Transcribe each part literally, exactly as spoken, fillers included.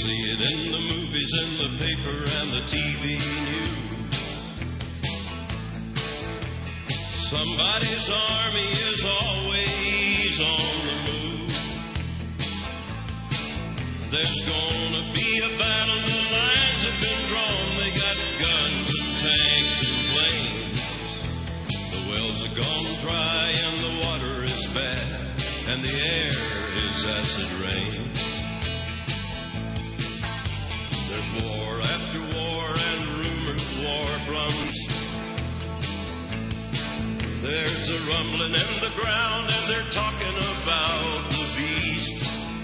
see it in the movies, in the paper, and the T V news. Somebody's army is always on the move. There's gonna be a battle, the lines have been drawn. They got guns and tanks and planes. The wells are gone dry and the water is bad, and the air is acid rain. There's war after war and rumors of war fronts. There's a rumbling in the ground and they're talking about the beast.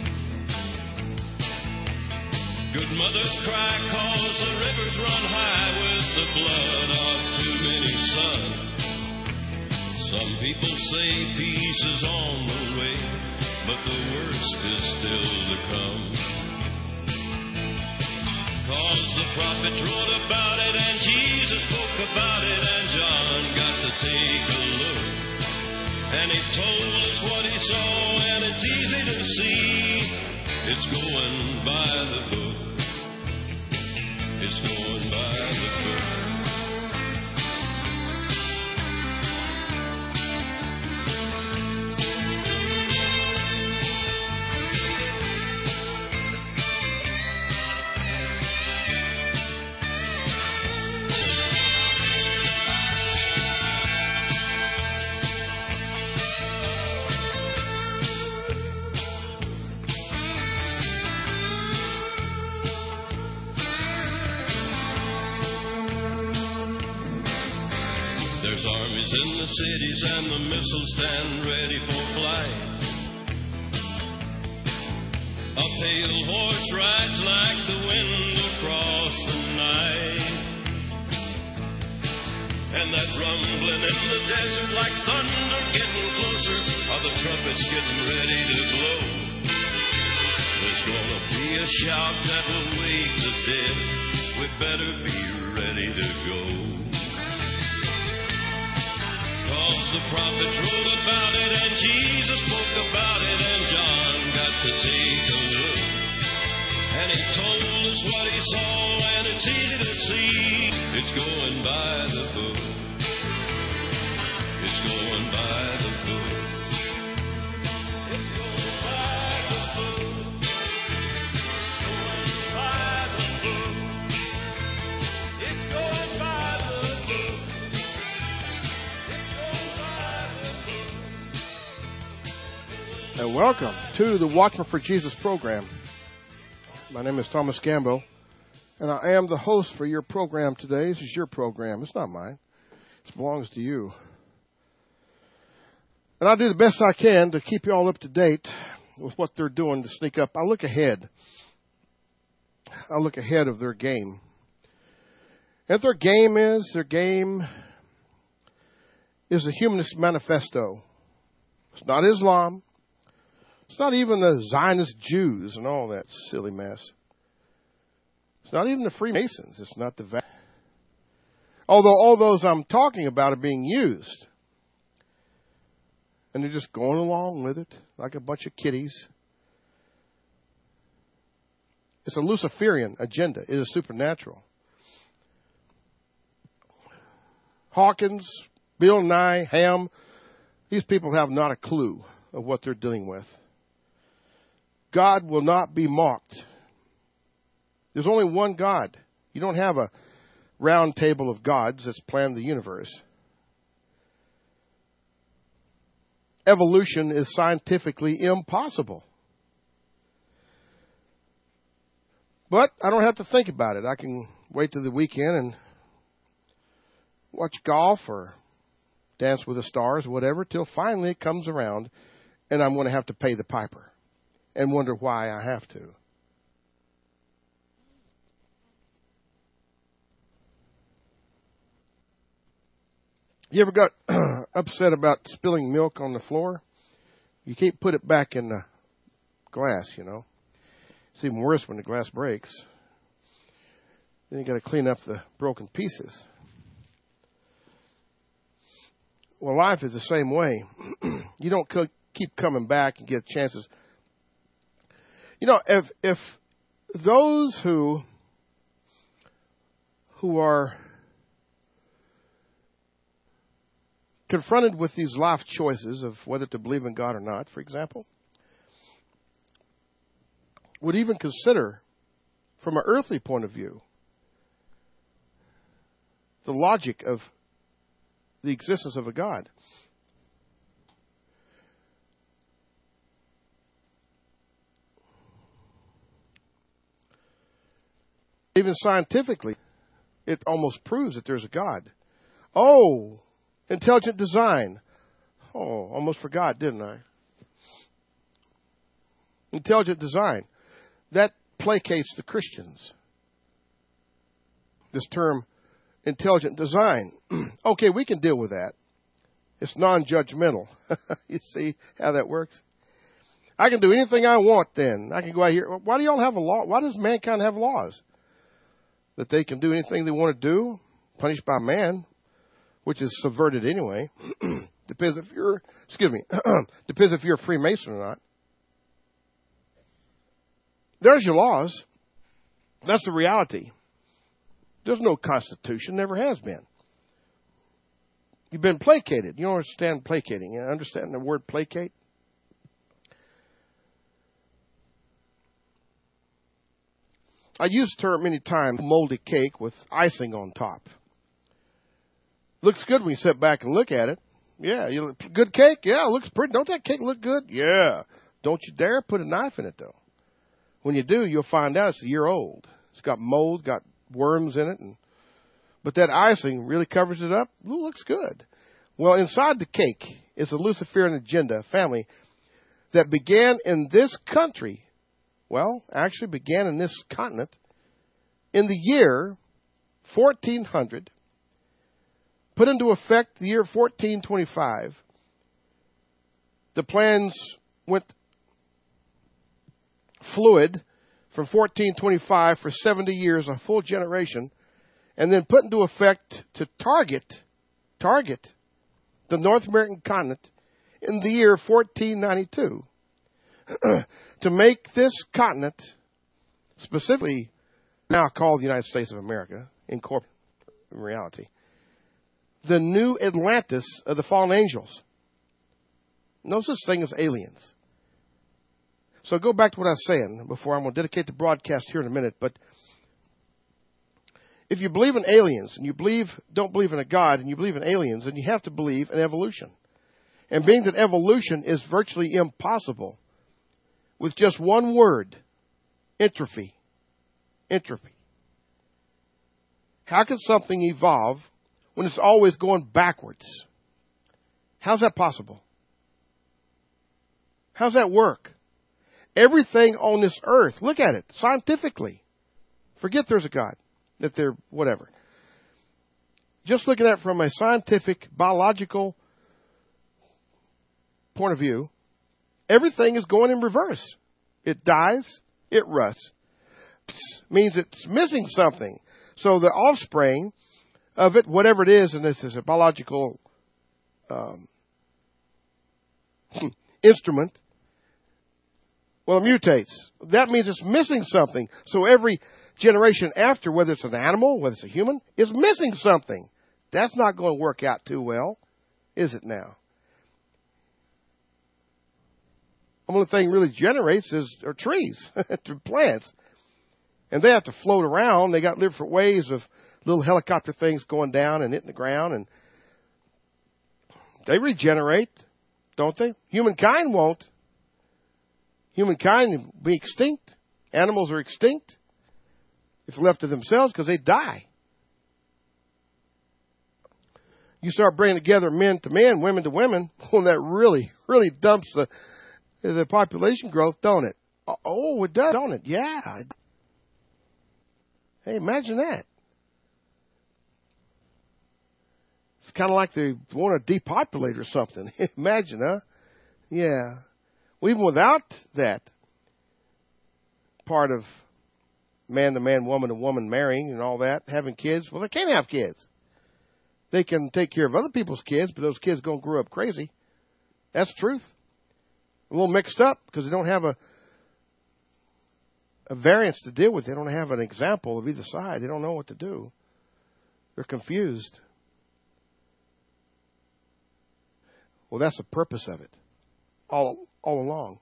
Good mothers cry cause the rivers run high with the blood of too many sons. Some people say peace is on the way, but the worst is still to come. Cause the prophets wrote about it and Jesus spoke about it and John got to take a look. And he told us what he saw and it's easy to see. It's going by the book. It's going by the book. Armies in the cities and the missiles stand ready for flight. A pale horse rides like the wind across the night. And that rumbling in the desert like thunder getting closer, are the trumpets getting ready to blow. There's gonna be a shout that will wake the dead. We better be ready to go. Cause the prophets wrote about it and Jesus spoke about it and John got to take a look. And he told us what he saw and it's easy to see. It's going by the book. It's going by the book. It's going by the book. Going by the book. It's going by the book. And welcome to the Watchman for Jesus program. My name is Thomas Gambo, and I am the host for your program today. This is your program. It's not mine. It belongs to you. And I'll do the best I can to keep you all up to date with what they're doing to sneak up. I look ahead. I look ahead of their game. And their game is, their game is the Humanist Manifesto. It's not Islam. It's not even the Zionist Jews and all that silly mess. It's not even the Freemasons. It's not the... Va- Although all those I'm talking about are being used. And they're just going along with it like a bunch of kiddies. It's a Luciferian agenda. It is supernatural. Hawkins, Bill Nye, Ham, these people have not a clue of what they're dealing with. God will not be mocked. There's only one God. You don't have a round table of gods that's planned the universe. Evolution is scientifically impossible. But I don't have to think about it. I can wait till the weekend and watch golf or Dance with the Stars, whatever, till finally it comes around and I'm going to have to pay the piper and wonder why I have to. You ever got upset about spilling milk on the floor? You can't put it back in the glass, you know. It's even worse when the glass breaks. Then you got to clean up the broken pieces. Well, life is the same way. You don't co- keep coming back and get chances. You know, if if those who who are confronted with these life choices of whether to believe in God or not, for example, would even consider, from an earthly point of view, the logic of the existence of a God. Even scientifically, it almost proves that there's a God. Oh, intelligent design. Oh, almost forgot, didn't I? Intelligent design. That placates the Christians. This term, intelligent design. Okay, we can deal with that. It's non-judgmental. You see how that works? I can do anything I want then. I can go out here. Why do y'all have a law? Why does mankind have laws? That they can do anything they want to do, punished by man, which is subverted anyway. Depends if you're, excuse me, depends if you're a Freemason or not. There's your laws. That's the reality. There's no constitution, never has been. You've been placated. You don't understand placating. You understand the word placate? I use the term many times, moldy cake with icing on top. Looks good when you sit back and look at it. Yeah, you look, good cake? Yeah, it looks pretty. Don't that cake look good? Yeah. Don't you dare put a knife in it, though. When you do, you'll find out it's a year old. It's got mold, got worms in it. And, but that icing really covers it up. Ooh, looks good. Well, inside the cake is a Luciferian agenda family that began in this country. Well, actually began in this continent in the year fourteen hundred, put into effect the year fourteen twenty-five. The plans went fluid from fourteen twenty-five for seventy years, a full generation, and then put into effect to target, target the North American continent in the year fourteen ninety-two. To make this continent, specifically now called the United States of America, in corporate reality, the new Atlantis of the fallen angels. No such thing as aliens. So go back to what I was saying before. I'm going to dedicate the broadcast here in a minute. But if you believe in aliens and you believe don't believe in a God and you believe in aliens, then you have to believe in evolution. And being that evolution is virtually impossible, with just one word, entropy. Entropy. How can something evolve when it's always going backwards? How's that possible? How's that work? Everything on this earth, look at it scientifically. Forget there's a God, that they're whatever. Just looking at it from a scientific, biological point of view, everything is going in reverse. It dies, it rusts. It means it's missing something. So the offspring of it, whatever it is, and this is a biological um, instrument, well, it mutates. That means it's missing something. So every generation after, whether it's an animal, whether it's a human, is missing something. That's not going to work out too well, is it now? The only thing really generates is are trees, plants. And they have to float around. They got different ways of little helicopter things going down and hitting the ground. And they regenerate, don't they? Humankind won't. Humankind will be extinct. Animals are extinct if left to themselves because they die. You start bringing together men to men, women to women, well, that really, really dumps the the population growth, don't it? Oh, it does, don't it? Yeah. Hey, imagine that. It's kind of like they want to depopulate or something. Imagine, huh? Yeah. Well, even without that part of man to man, woman to woman marrying and all that, having kids, well, they can't have kids. They can take care of other people's kids, but those kids are going to grow up crazy. That's the truth. A little mixed up because they don't have a a variance to deal with. They don't have an example of either side. They don't know what to do. They're confused. Well, that's the purpose of it all, all along.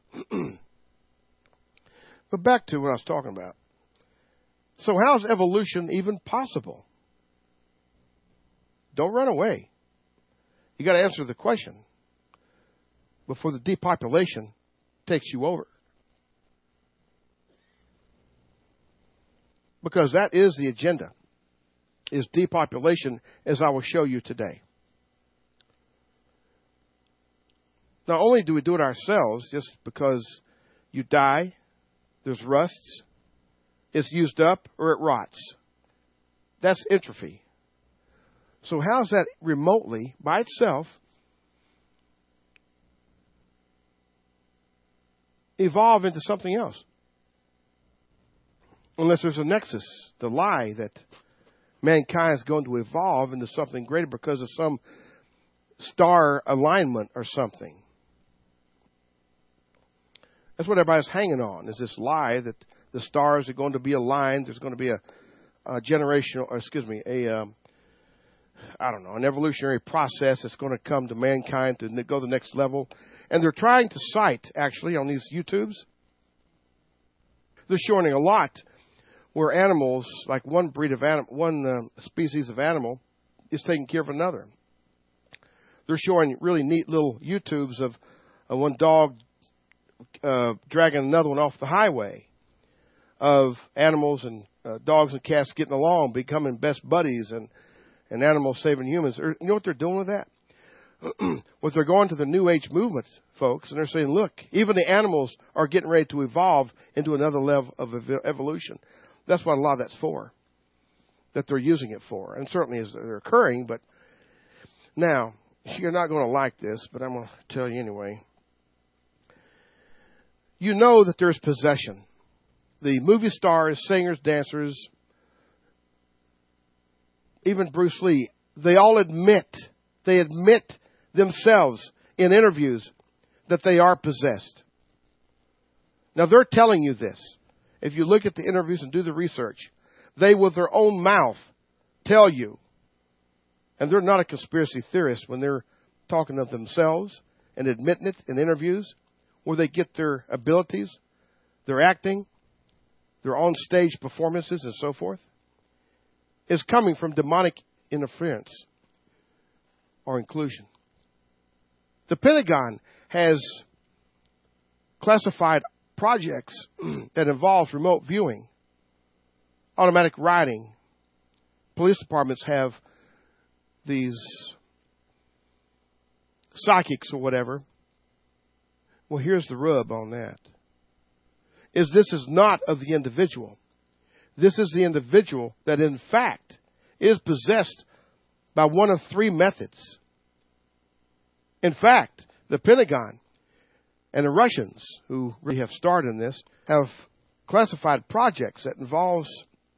But back to what I was talking about. So how is evolution even possible? Don't run away. You got to answer the question before the depopulation takes you over. Because that is the agenda, is depopulation, as I will show you today. Not only do we do it ourselves, just because you die, there's rusts, it's used up, or it rots. That's entropy. So how does that remotely, by itself, evolve into something else? Unless there's a nexus, the lie that mankind is going to evolve into something greater because of some star alignment or something. That's what everybody's hanging on, is this lie that the stars are going to be aligned. There's going to be a, a generational, or excuse me, a, um, I don't know, an evolutionary process that's going to come to mankind to go to the next level. And they're trying to cite, actually, on these YouTubes, they're showing a lot where animals, like one breed of animal, one uh, species of animal, is taking care of another. They're showing really neat little YouTubes of uh, one dog uh, dragging another one off the highway, of animals and uh, dogs and cats getting along, becoming best buddies, and, and animals saving humans. You know what they're doing with that? What they're going to the New Age movement, folks, and they're saying, look, even the animals are getting ready to evolve into another level of ev- evolution. That's what a lot of that's for, that they're using it for. And certainly is they're occurring, but now, you're not going to like this, but I'm going to tell you anyway. You know that there's possession. The movie stars, singers, dancers, even Bruce Lee, they all admit, they admit themselves in interviews that they are possessed. Now, they're telling you this. If you look at the interviews and do the research, they, with their own mouth, tell you, and they're not a conspiracy theorist when they're talking of themselves and admitting it in interviews, where they get their abilities, their acting, their on-stage performances, and so forth, is coming from demonic interference or inclusion. The Pentagon has classified projects that involve remote viewing, automatic writing. Police departments have these psychics or whatever. Well, here's the rub on that. Is this is not of the individual. This is the individual that, in fact, is possessed by one of three methods. In fact, the Pentagon and the Russians, who really have started in this, have classified projects that involves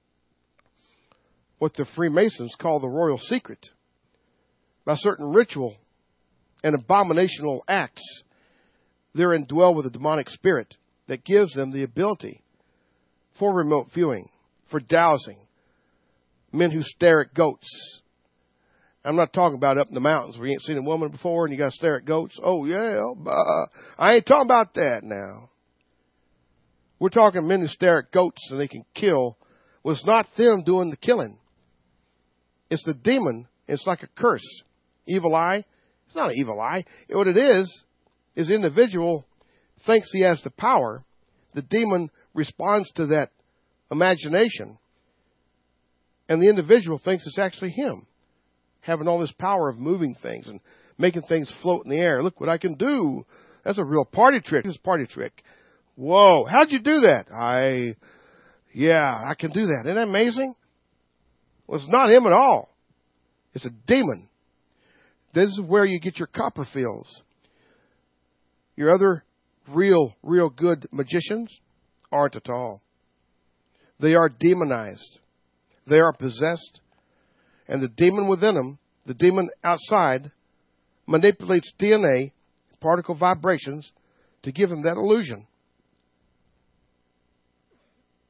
what the Freemasons call the royal secret. By certain ritual and abominational acts, they're indwelled with a demonic spirit that gives them the ability for remote viewing, for dowsing, men who stare at goats. I'm not talking about up in the mountains where you ain't seen a woman before and you got to stare at goats. Oh, yeah, uh, I ain't talking about that now. We're talking men who stare at goats and they can kill. Well, it's not them doing the killing. It's the demon. It's like a curse. Evil eye. It's not an evil eye. What it is, is the individual thinks he has the power. The demon responds to that imagination. And the individual thinks it's actually him, having all this power of moving things and making things float in the air. Look what I can do. That's a real party trick. This is a party trick. Whoa, how'd you do that? I, yeah, I can do that. Isn't that amazing? Well, it's not him at all. It's a demon. This is where you get your Copperfields. Your other real, real good magicians aren't at all. They are demonized. They are possessed. And the demon within them, the demon outside, manipulates D N A, particle vibrations, to give them that illusion.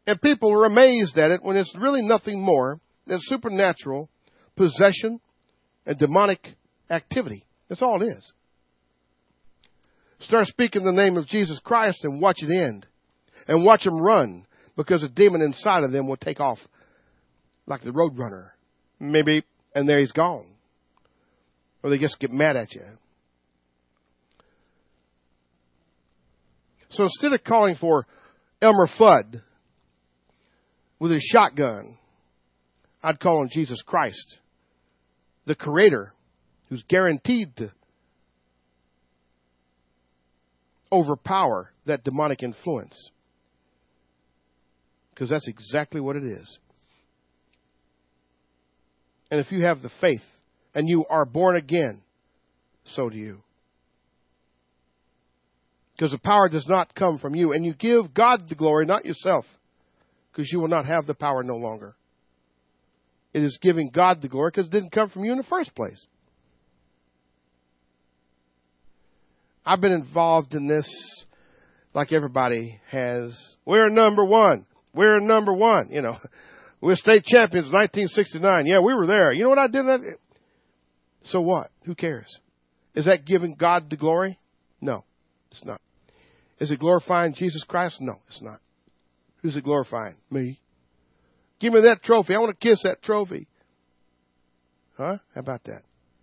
And people are amazed at it when it's really nothing more than supernatural possession and demonic activity. That's all it is. Start speaking the name of Jesus Christ and watch it end. And watch them run, because a demon inside of them will take off like the road runner. Maybe, and there he's gone. Or they just get mad at you. So instead of calling for Elmer Fudd with his shotgun, I'd call on Jesus Christ, the Creator, who's guaranteed to overpower that demonic influence. Because that's exactly what it is. And if you have the faith and you are born again, so do you. Because the power does not come from you. And you give God the glory, not yourself. Because you will not have the power no longer. It is giving God the glory because it didn't come from you in the first place. I've been involved in this like everybody has. We're number one. We're number one. You know, we're state champions in nineteen sixty-nine. Yeah, we were there. You know what I did? So what? Who cares? Is that giving God the glory? No, it's not. Is it glorifying Jesus Christ? No, it's not. Who's it glorifying? Me. Give me that trophy. I want to kiss that trophy. Huh? How about that?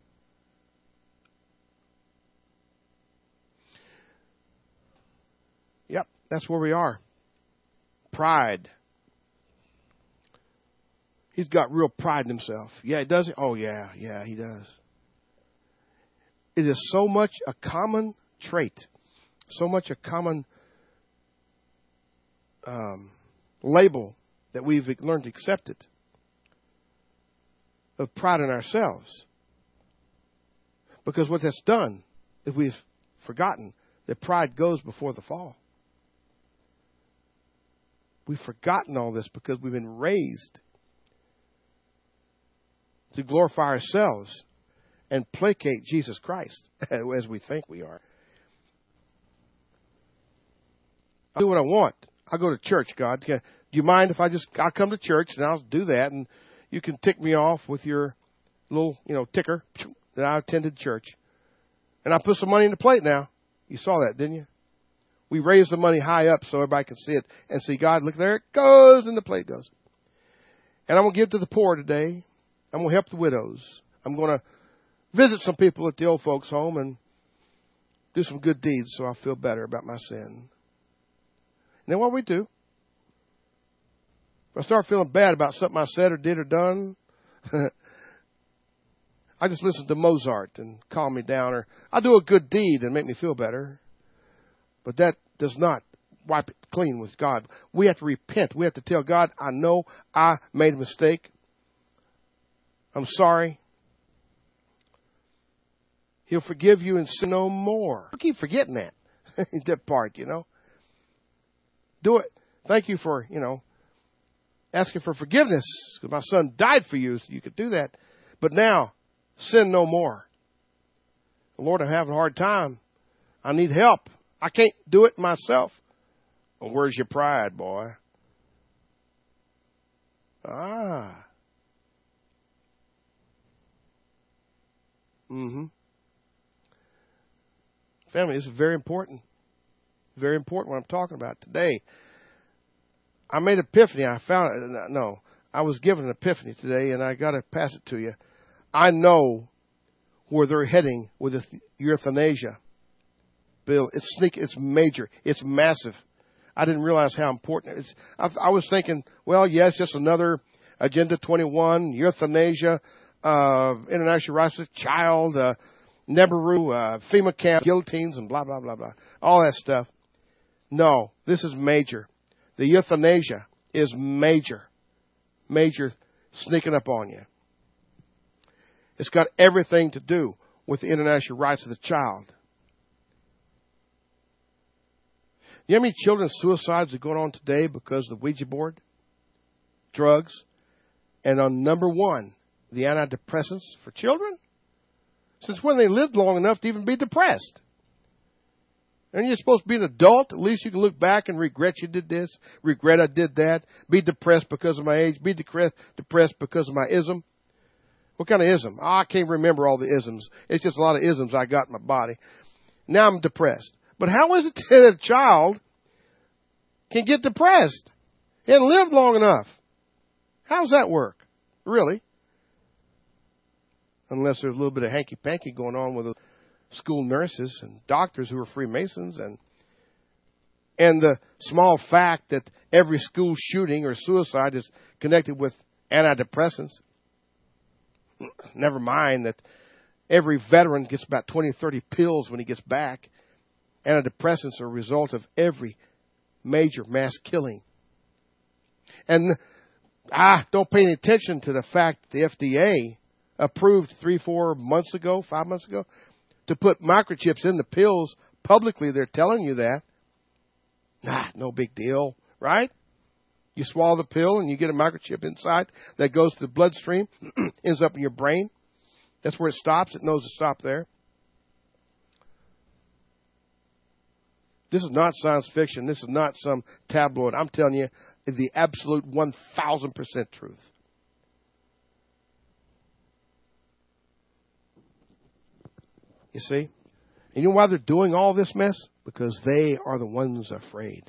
Yep, that's where we are. Pride. He's got real pride in himself. Yeah, does he? Oh, yeah, yeah, he does. It is so much a common trait, so much a common um, label that we've learned to accept it, of pride in ourselves. Because what that's done, if we've forgotten that pride goes before the fall. We've forgotten all this because we've been raised to glorify ourselves and placate Jesus Christ as we think we are. I'll do what I want. I'll go to church, God. Do you mind if I just, I'll come to church and I'll do that, and you can tick me off with your little, you know, ticker that I attended church. And I put some money in the plate now. You saw that, didn't you? We raised the money high up so everybody can see it and see God. Look, there it goes, and the plate goes. And I'm going to give to the poor today. I'm going to help the widows. I'm going to visit some people at the old folks' home and do some good deeds so I feel better about my sin. And then what we do, if I start feeling bad about something I said or did or done, I just listen to Mozart and calm me down. Or I do a good deed and make me feel better. But that does not wipe it clean with God. We have to repent. We have to tell God, I know I made a mistake. I'm sorry. He'll forgive you and sin no more. I keep forgetting that. That part, you know. Do it. Thank you for, you know, asking for forgiveness. Because my son died for you, so you could do that. But now, sin no more. Lord, I'm having a hard time. I need help. I can't do it myself. Well, where's your pride, boy? Ah. Mm-hmm. Family, this is very important. Very important what I'm talking about today. I made an epiphany. I found it. No, I was given an epiphany today, and I got to pass it to you. I know where they're heading with euthanasia. Bill, it's sneak, it's major, it's massive. I didn't realize how important it is. I, I was thinking, well, yes, just another Agenda twenty-one, euthanasia, uh, international rights of the child, uh, Neberu, uh, FEMA camp, guillotines, and blah, blah, blah, blah. All that stuff. No, this is major. The euthanasia is major. Major sneaking up on you. It's got everything to do with the international rights of the child. You know how many children's suicides are going on today because of the Ouija board, drugs, and on number one, the antidepressants for children? Since when they lived long enough to even be depressed? And you're supposed to be an adult. At least you can look back and regret you did this, regret I did that, be depressed because of my age, be depressed depressed because of my ism. What kind of ism? Oh, I can't remember all the isms. It's just a lot of isms I got in my body. Now I'm depressed. But how is it that a child can get depressed? He hasn't lived long enough. How does that work? Really? Unless there's a little bit of hanky-panky going on with the school nurses and doctors who are Freemasons, and and the small fact that every school shooting or suicide is connected with antidepressants. Never mind that every veteran gets about twenty, thirty pills when he gets back. Antidepressants are a result of every major mass killing. And ah, don't pay any attention to the fact that the F D A approved three, four months ago, five months ago, to put microchips in the pills publicly. They're telling you that. Nah, no big deal, right? You swallow the pill and you get a microchip inside that goes to the bloodstream, ends up in your brain. That's where it stops. It knows to stop there. This is not science fiction. This is not some tabloid. I'm telling you the absolute one thousand percent truth. You see? And you know why they're doing all this mess? Because they are the ones afraid.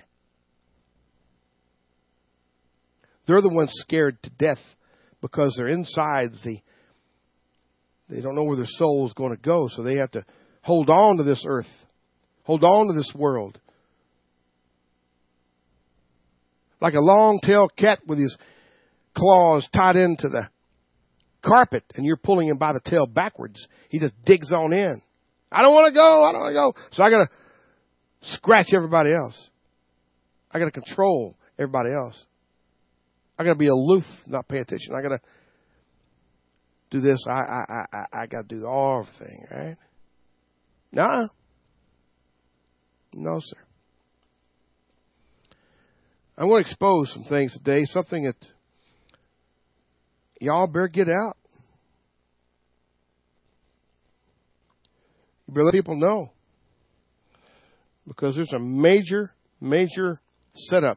They're the ones scared to death because their insides, the, they don't know where their soul is going to go, so they have to hold on to this earth, hold on to this world. Like a long-tailed cat with his claws tied into the carpet, and you're pulling him by the tail backwards. He just digs on in. I don't want to go. I don't want to go. So I got to scratch everybody else. I got to control everybody else. I got to be aloof, not pay attention. I got to do this. I I I I got to do the all thing, right? Nah. No, sir. I'm going to expose some things today, something that y'all better get out. You better let people know. Because there's a major, major setup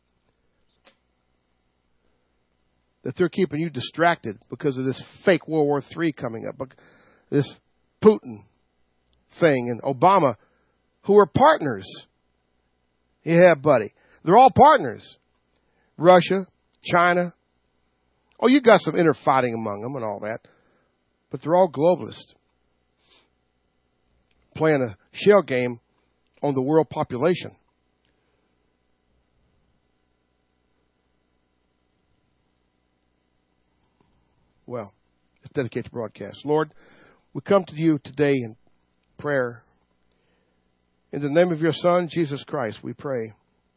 that they're keeping you distracted because of this fake World War Three coming up. This Putin thing and Obama, who are partners. Yeah, buddy. They're all partners. Russia, China. Oh, you got some inner fighting among them and all that. But they're all globalists. Playing a shell game on the world population. Well, let's dedicate the broadcast. Lord, we come to you today in prayer. In the name of your Son, Jesus Christ, we pray.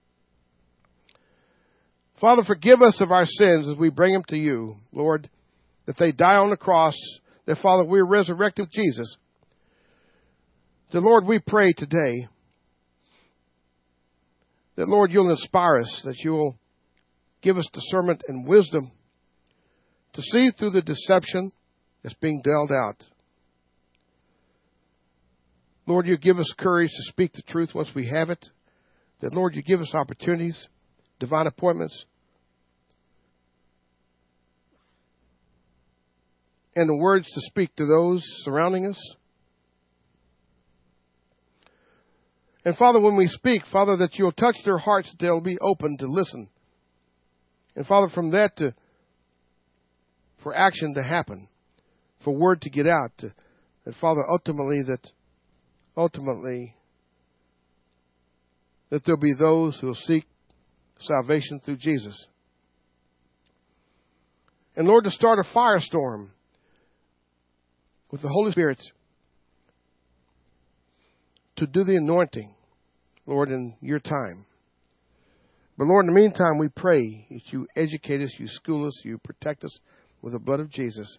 Father, forgive us of our sins as we bring them to you, Lord, that they die on the cross, that, Father, we are resurrected with Jesus. That, Lord, we pray today that, Lord, you'll inspire us, that you'll give us discernment and wisdom to see through the deception that's being dealt out. Lord, you give us courage to speak the truth once we have it. That, Lord, you give us opportunities, divine appointments, and the words to speak to those surrounding us. And, Father, when we speak, Father, that you'll touch their hearts, that they'll be open to listen. And, Father, from that to for action to happen, for word to get out, to, that, Father, ultimately that ultimately that there'll be those who will seek salvation through Jesus. And, Lord, to start a firestorm with the Holy Spirit to do the anointing, Lord, in your time. But, Lord, in the meantime, we pray that you educate us, you school us, you protect us with the blood of Jesus.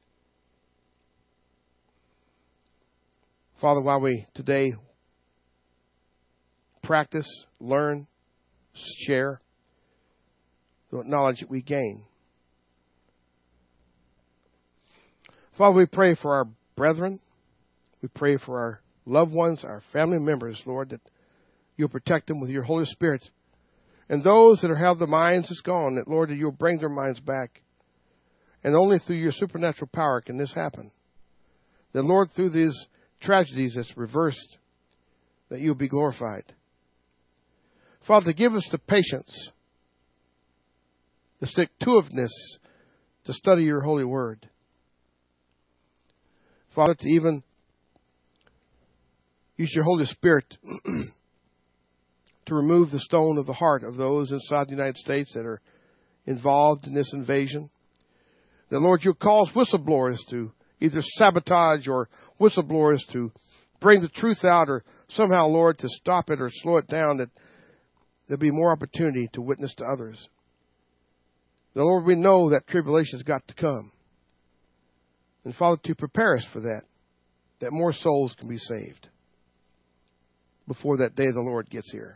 Father, while we today practice, learn, share the knowledge that we gain. Father, we pray for our brethren. We pray for our loved ones, our family members, Lord, that you'll protect them with your Holy Spirit. And those that have the minds that's gone, that, Lord, that you'll bring their minds back. And only through your supernatural power can this happen. That, Lord, through these tragedies that's reversed, that you'll be glorified. Father, give us the patience, the stick-to-itiveness to study your holy word. Father, to even use your Holy Spirit to remove the stone of the heart of those inside the United States that are involved in this invasion. That, Lord, you'll cause whistleblowers to either sabotage or whistleblowers to bring the truth out, or somehow, Lord, to stop it or slow it down, that there'll be more opportunity to witness to others. The Lord, we know that tribulation's got to come. And Father, to prepare us for that, that more souls can be saved before that day the Lord gets here.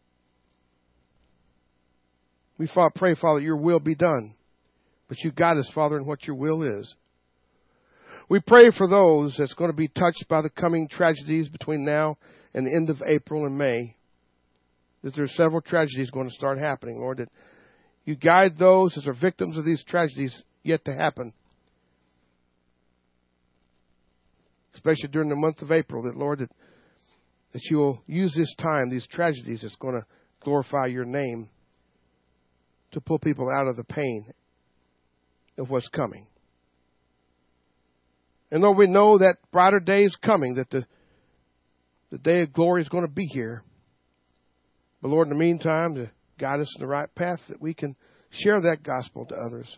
We pray, Father, your will be done, but you guide us, Father, in what your will is. We pray for those that's going to be touched by the coming tragedies between now and the end of April and May, that there are several tragedies going to start happening, Lord, that you guide those that are victims of these tragedies yet to happen, especially during the month of April, that, Lord, that, that you will use this time, these tragedies, that's going to glorify your name, to pull people out of the pain of what's coming. And Lord, we know that brighter day is coming, that the, the day of glory is going to be here. But Lord, in the meantime, to guide us in the right path, that we can share that gospel to others.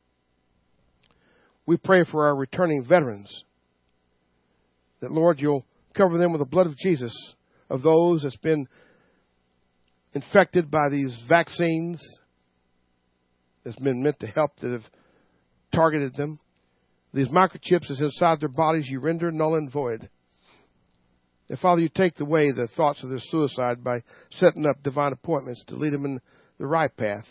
We pray for our returning veterans, that, Lord, you'll cover them with the blood of Jesus, of those that's been infected by these vaccines that's been meant to help, that have targeted them. These microchips that's inside their bodies, you render null and void. And Father, you take away the thoughts of their suicide by setting up divine appointments to lead them in the right path.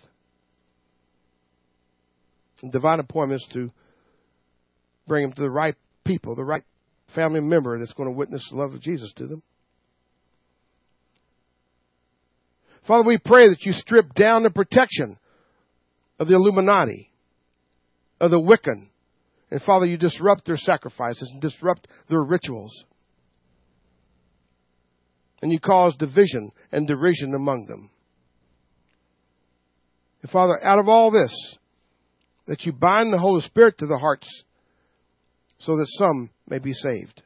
And divine appointments to bring them to the right people, the right family member that's going to witness the love of Jesus to them. Father, we pray that you strip down the protection of the Illuminati, of the Wiccan. And Father, you disrupt their sacrifices and disrupt their rituals. And you cause division and derision among them. And Father, out of all this, that you bind the Holy Spirit to the hearts so that some may be saved.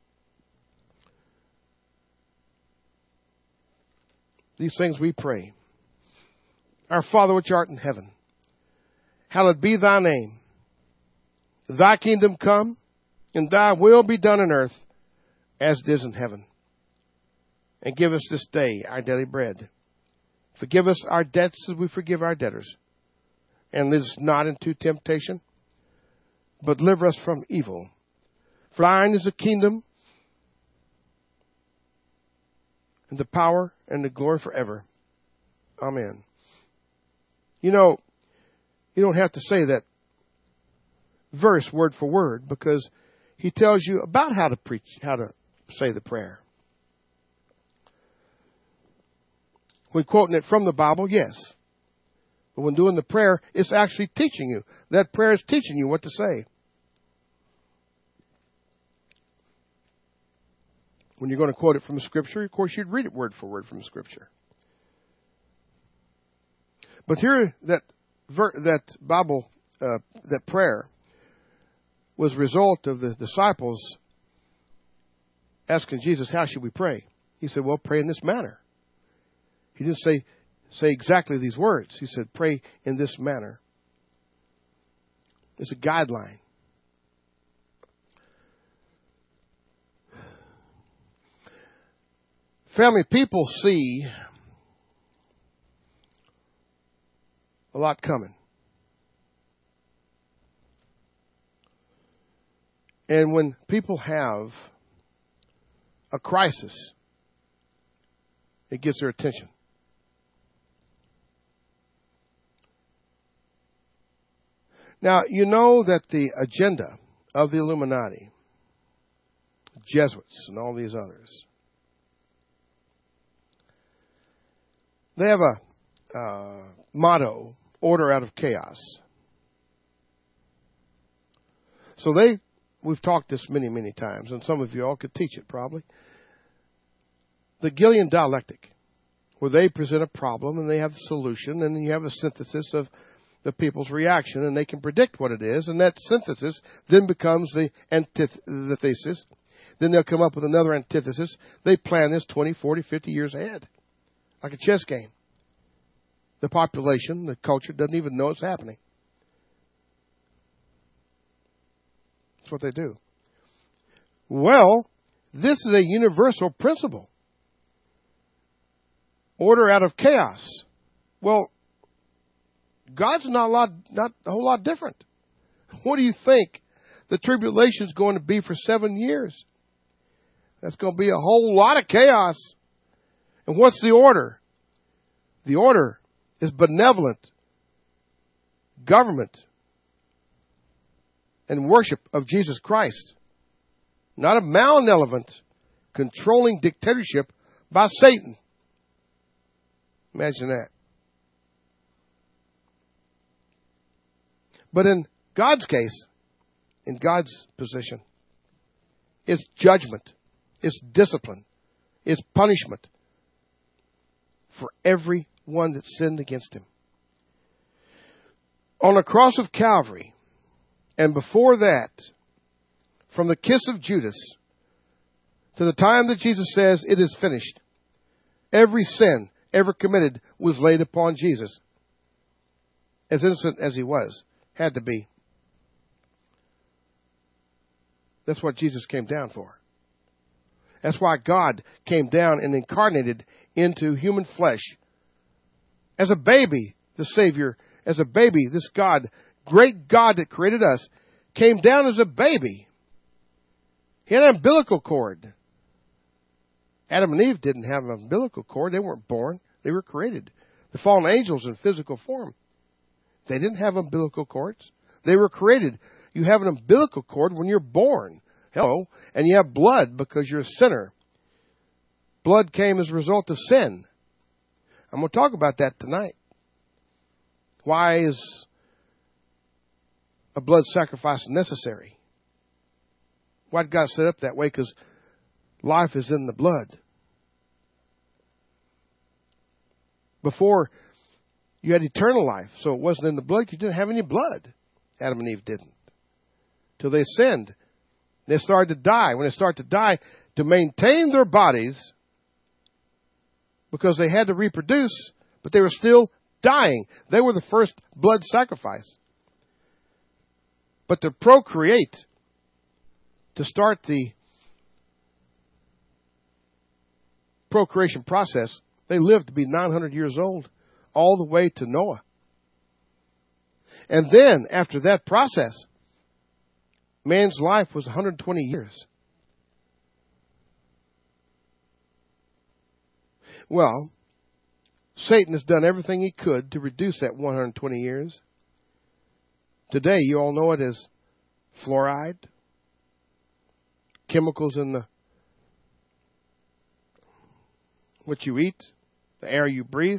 These things we pray. Our Father which art in heaven, hallowed be thy name. Thy kingdom come, and thy will be done on earth as it is in heaven. And give us this day our daily bread. Forgive us our debts as we forgive our debtors. And lead us not into temptation, but deliver us from evil. For thine is the kingdom, and the power, and the glory forever. Amen. You know, you don't have to say that verse word for word, because he tells you about how to preach, how to say the prayer. When quoting it from the Bible, yes. But when doing the prayer, it's actually teaching you. That prayer is teaching you what to say. When you're going to quote it from the Scripture, of course, you'd read it word for word from the Scripture. But here, that ver- that Bible, uh, that prayer, was a result of the disciples asking Jesus, how should we pray? He said, well, pray in this manner. He didn't say, say exactly these words. He said, pray in this manner. It's a guideline. Family, people see a lot coming. And when people have a crisis, it gets their attention. Now, you know that the agenda of the Illuminati, Jesuits, and all these others, They have a uh, motto, order out of chaos. So they, we've talked this many, many times, and some of you all could teach it probably. The Gillian dialectic, where they present a problem and they have the solution, and then you have a synthesis of the people's reaction, and they can predict what it is, and that synthesis then becomes the antithesis. Then they'll come up with another antithesis. They plan this twenty, forty, fifty years ahead, like a chess game. The population, the culture, doesn't even know it's happening. That's what they do. Well, this is a universal principle. Order out of chaos. Well, God's not a lot, not a whole lot different. What do you think the tribulation is going to be for seven years? That's going to be a whole lot of chaos. And what's the order? The order is benevolent government and worship of Jesus Christ, not a malevolent, controlling dictatorship by Satan. Imagine that. But in God's case, in God's position, it's judgment, it's discipline, it's punishment for everyone that sinned against him. On the cross of Calvary, and before that, from the kiss of Judas to the time that Jesus says it is finished, every sin ever committed was laid upon Jesus. As innocent as he was, had to be. That's what Jesus came down for. That's why God came down and incarnated into human flesh. As a baby, the Savior, as a baby, this God, great God that created us, came down as a baby. He had an umbilical cord. Adam and Eve didn't have an umbilical cord. They weren't born. They were created. The fallen angels in physical form. They didn't have umbilical cords. They were created. You have an umbilical cord when you're born. Hello. And you have blood because you're a sinner. Blood came as a result of sin. I'm going to talk about that tonight. Why is a blood sacrifice necessary? Why did God set it up that way? Because life is in the blood. Before, you had eternal life, so it wasn't in the blood. You didn't have any blood. Adam and Eve didn't. Till they sinned. They started to die. When they started to die, to maintain their bodies, because they had to reproduce, but they were still dying. They were the first blood sacrifice. But to procreate, to start the procreation process, they lived to be nine hundred years old, all the way to Noah. And then, after that process, man's life was one hundred twenty years. Well, Satan has done everything he could to reduce that one hundred twenty years. Today, you all know it as fluoride, chemicals in the what you eat, the air you breathe,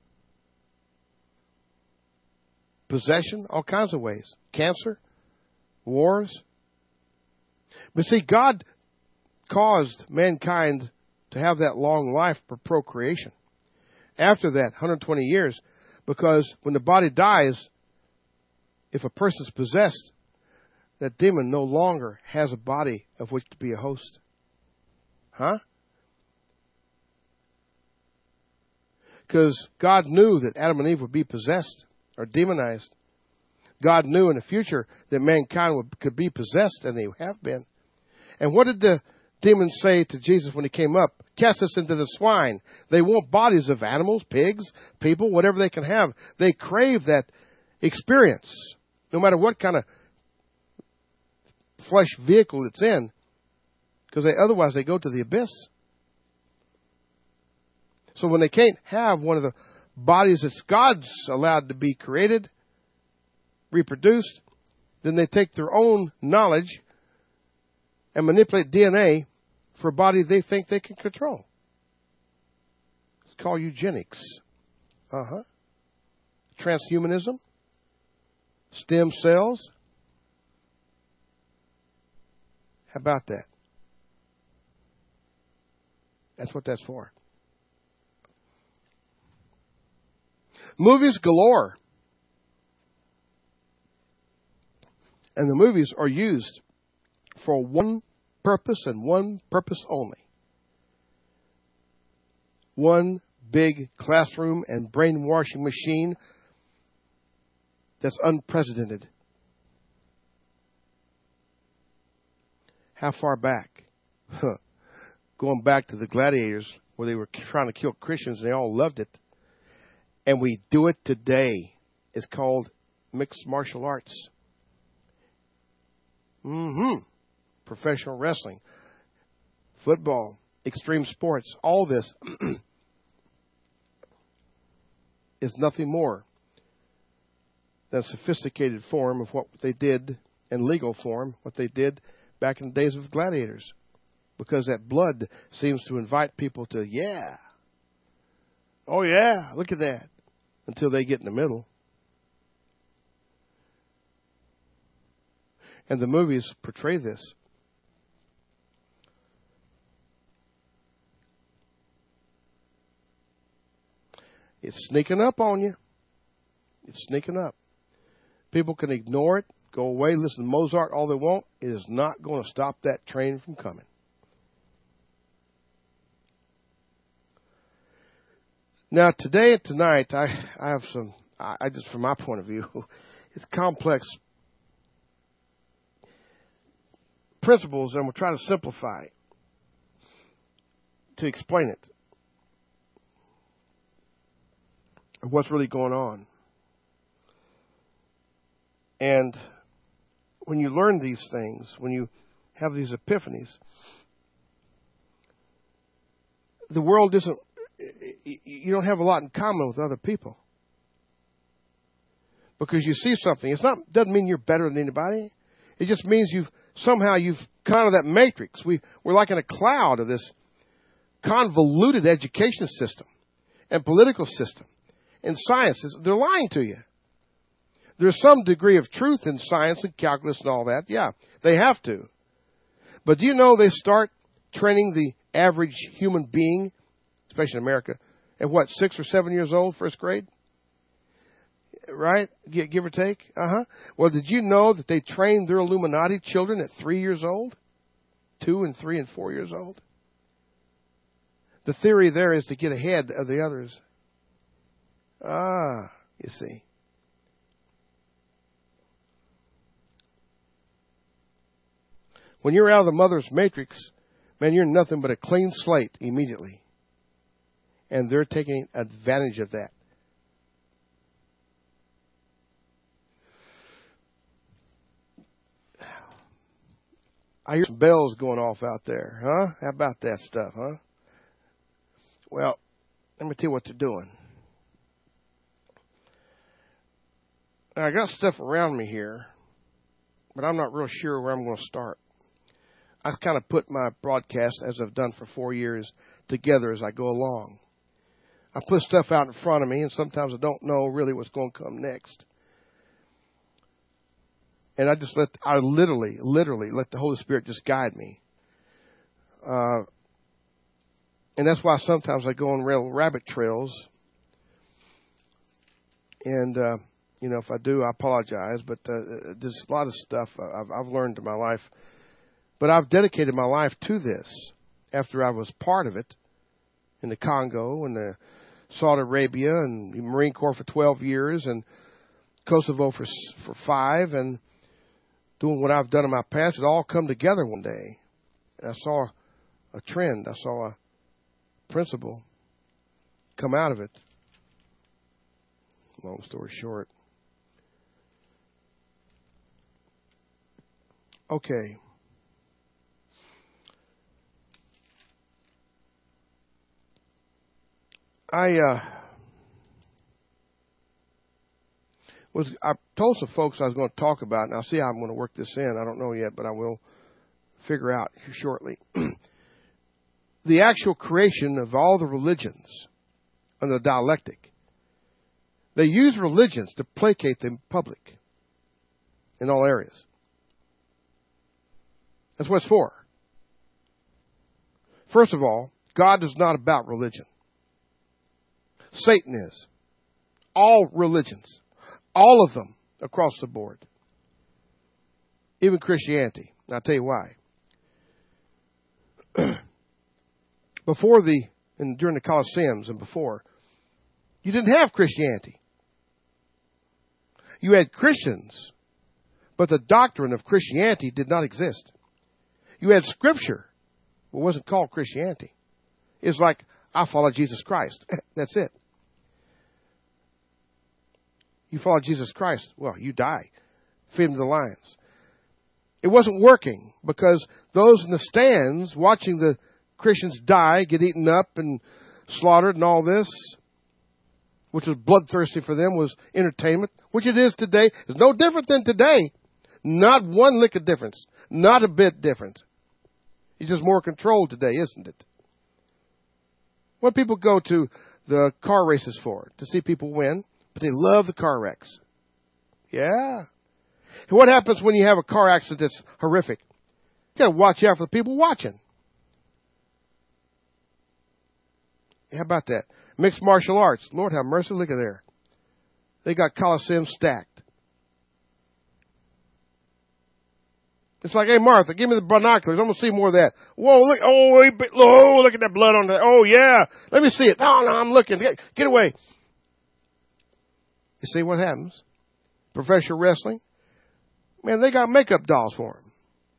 possession, all kinds of ways, cancer, wars. But see, God caused mankind to have that long life for procreation. After that, one hundred twenty years, because when the body dies, if a person's possessed, that demon no longer has a body of which to be a host. Huh? Because God knew that Adam and Eve would be possessed or demonized. God knew in the future that mankind would, could be possessed, and they have been. And what did the demons say to Jesus when he came up? Cast us into the swine. They want bodies of animals, pigs, people, whatever they can have. They crave that experience, no matter what kind of flesh vehicle it's in, because they, otherwise they go to the abyss. So when they can't have one of the bodies that God's allowed to be created, reproduced, then they take their own knowledge and manipulate D N A for a body they think they can control. It's called eugenics. Uh-huh. Transhumanism. Stem cells. How about that? That's what that's for. Movies galore. And the movies are used for one purpose and one purpose only. One big classroom and brainwashing machine that's unprecedented. How far back? Huh. Going back to the gladiators where they were trying to kill Christians and they all loved it. And we do it today. It's called mixed martial arts. Mm-hmm. Professional wrestling, football, extreme sports, all this is nothing more than a sophisticated form of what they did, in legal form, what they did back in the days of gladiators. Because that blood seems to invite people to, yeah, oh yeah, look at that, until they get in the middle. And the movies portray this. It's sneaking up on you. It's sneaking up. People can ignore it, go away, listen to Mozart all they want. It is not going to stop that train from coming. Now, today and tonight, I, I have some, I, I just from my point of view, it's complex principles, and we'll try to simplify to explain it. What's really going on. And when you learn these things, when you have these epiphanies, the world isn't, you don't have a lot in common with other people. Because you see something. It's not, doesn't mean you're better than anybody. It just means you've, somehow you've kind of that matrix. We, we're like in a cloud of this convoluted education system and political system. And sciences, they're lying to you. There's some degree of truth in science and calculus and all that. Yeah, they have to. But do you know they start training the average human being, especially in America, at what, six or seven years old, first grade? Right? Give or take? Uh-huh. Well, did you know that they train their Illuminati children at three years old? Two and three and four years old? The theory there is to get ahead of the others. Ah, you see. When you're out of the mother's matrix, man, you're nothing but a clean slate immediately. And they're taking advantage of that. I hear some bells going off out there, huh? How about that stuff, huh? Well, let me tell you what they're doing. I got stuff around me here, but I'm not real sure where I'm going to start. I kind of put my broadcast, as I've done for four years, together as I go along. I put stuff out in front of me, and sometimes I don't know really what's going to come next. And I just let, I literally, literally let the Holy Spirit just guide me. Uh, and that's why sometimes I go on real rabbit trails. And, uh, you know, if I do, I apologize. But uh, there's a lot of stuff I've, I've learned in my life. But I've dedicated my life to this after I was part of it in the Congo and the Saudi Arabia and the Marine Corps for twelve years and Kosovo for for five and doing what I've done in my past. It all come together one day. And I saw a trend. I saw a principle come out of it. Long story short. Okay. I uh, was I told some folks I was going to talk about, and I'll see how I'm going to work this in. I don't know yet, but I will figure out here shortly. The actual creation of all the religions and the dialectic They use religions to placate the public in all areas. That's what it's for. First of all, God is not about religion. Satan is. All religions. All of them across the board. Even Christianity. And I'll tell you why. Before the, and during the Colosseums and before, you didn't have Christianity. You had Christians, but the doctrine of Christianity did not exist. You had Scripture, but it wasn't called Christianity. It's like, I follow Jesus Christ. That's it. You follow Jesus Christ, well, you die. Feed him to the lions. It wasn't working because those in the stands watching the Christians die, get eaten up and slaughtered and all this, which was bloodthirsty for them, was entertainment, which it is today. It's no different than today. Not one lick of difference. Not a bit different. It's just more controlled today, isn't it? What people go to the car races for? To see people win, but they love the car wrecks. Yeah. And what happens when you have a car accident that's horrific? You got to watch out for the people watching. How about that? Mixed martial arts. Lord have mercy, look at there. They got Colosseum stacked. It's like, hey, Martha, give me the binoculars. I'm going to see more of that. Whoa, look. Oh, oh, look at that blood on that. Oh, yeah. Let me see it. No, no, I'm looking. Get, get away. You see what happens? Professional wrestling. Man, they got makeup dolls for them.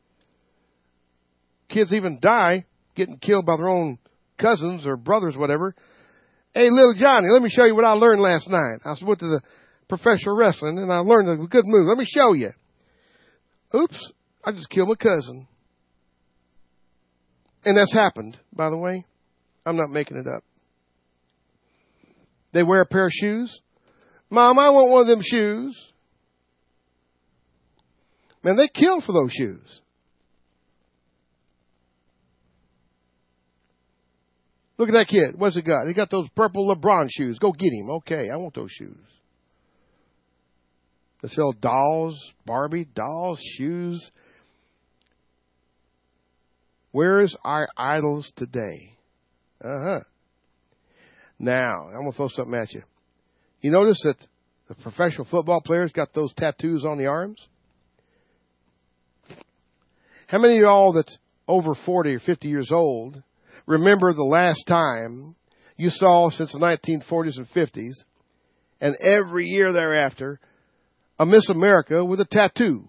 Kids even die getting killed by their own cousins or brothers, whatever. Hey, little Johnny, let me show you what I learned last night. I went to the professional wrestling and I learned a good move. Let me show you. Oops, I just killed my cousin. And that's happened, by the way. I'm not making it up. They wear a pair of shoes. Mom, I want one of them shoes. Man, they killed for those shoes. Look at that kid. What's he got? He got those purple LeBron shoes. Go get him. Okay, I want those shoes. They sell dolls, Barbie dolls, shoes. Where's our idols today? Uh-huh. Now, I'm going to throw something at you. You notice that the professional football players got those tattoos on the arms? How many of y'all that's over forty or fifty years old remember the last time you saw, since the nineteen forties and fifties, and every year thereafter, a Miss America with a tattoo?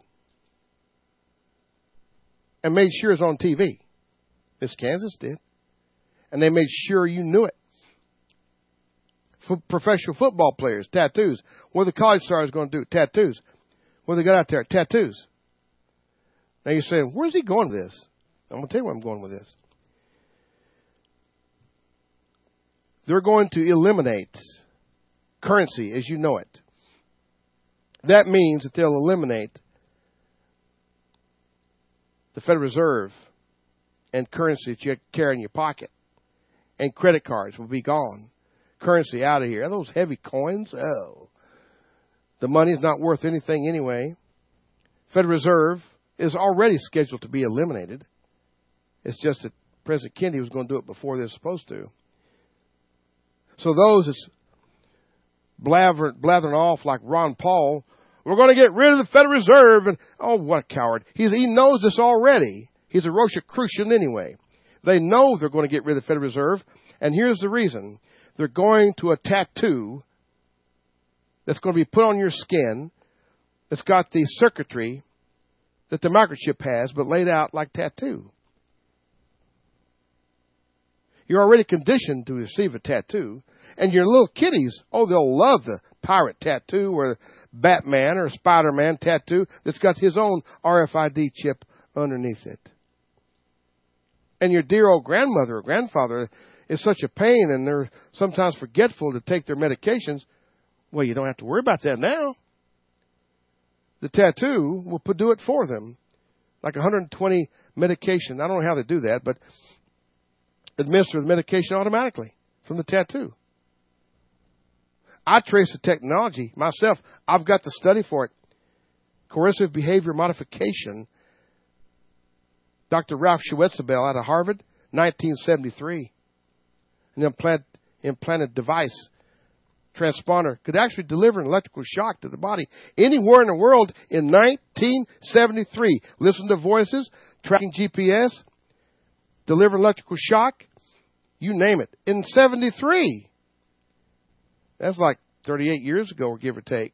And made sure it's on T V. Miss Kansas did. And they made sure you knew it. For professional football players, tattoos. What are the college stars going to do? Tattoos. What do they got out there? Tattoos. Now you're saying, where's he going with this? I'm going to tell you where I'm going with this. They're going to eliminate currency as you know it. That means that they'll eliminate the Federal Reserve and currency that you carry in your pocket. And credit cards will be gone. Currency out of here. And those heavy coins, oh. The money is not worth anything anyway. Federal Reserve is already scheduled to be eliminated. It's just that President Kennedy was going to do it before they're supposed to. So those that's blathering, blathering off like Ron Paul, we're going to get rid of the Federal Reserve. And oh, what a coward. He's, he knows this already. He's a Rosicrucian anyway. They know they're going to get rid of the Federal Reserve. And here's the reason. They're going to a tattoo that's going to be put on your skin that's got the circuitry that the microchip has, but laid out like tattoo. You're already conditioned to receive a tattoo. And your little kiddies, oh, they'll love the pirate tattoo or Batman or Spider-Man tattoo that's got his own R F I D chip underneath it. And your dear old grandmother or grandfather is such a pain and they're sometimes forgetful to take their medications. Well, you don't have to worry about that now. The tattoo will do it for them. Like one hundred twenty medication. I don't know how they do that, but administer the medication automatically from the tattoo. I trace the technology myself. I've got the study for it. Coercive behavior modification. Doctor Ralph Schwetzebel out of Harvard, nineteen seventy-three. An implant, implanted device, transponder, could actually deliver an electrical shock to the body anywhere in the world in nineteen seventy-three. Listen to voices, tracking G P S, deliver electrical shock, you name it. In seventy-three. That's like thirty-eight years ago, give or take.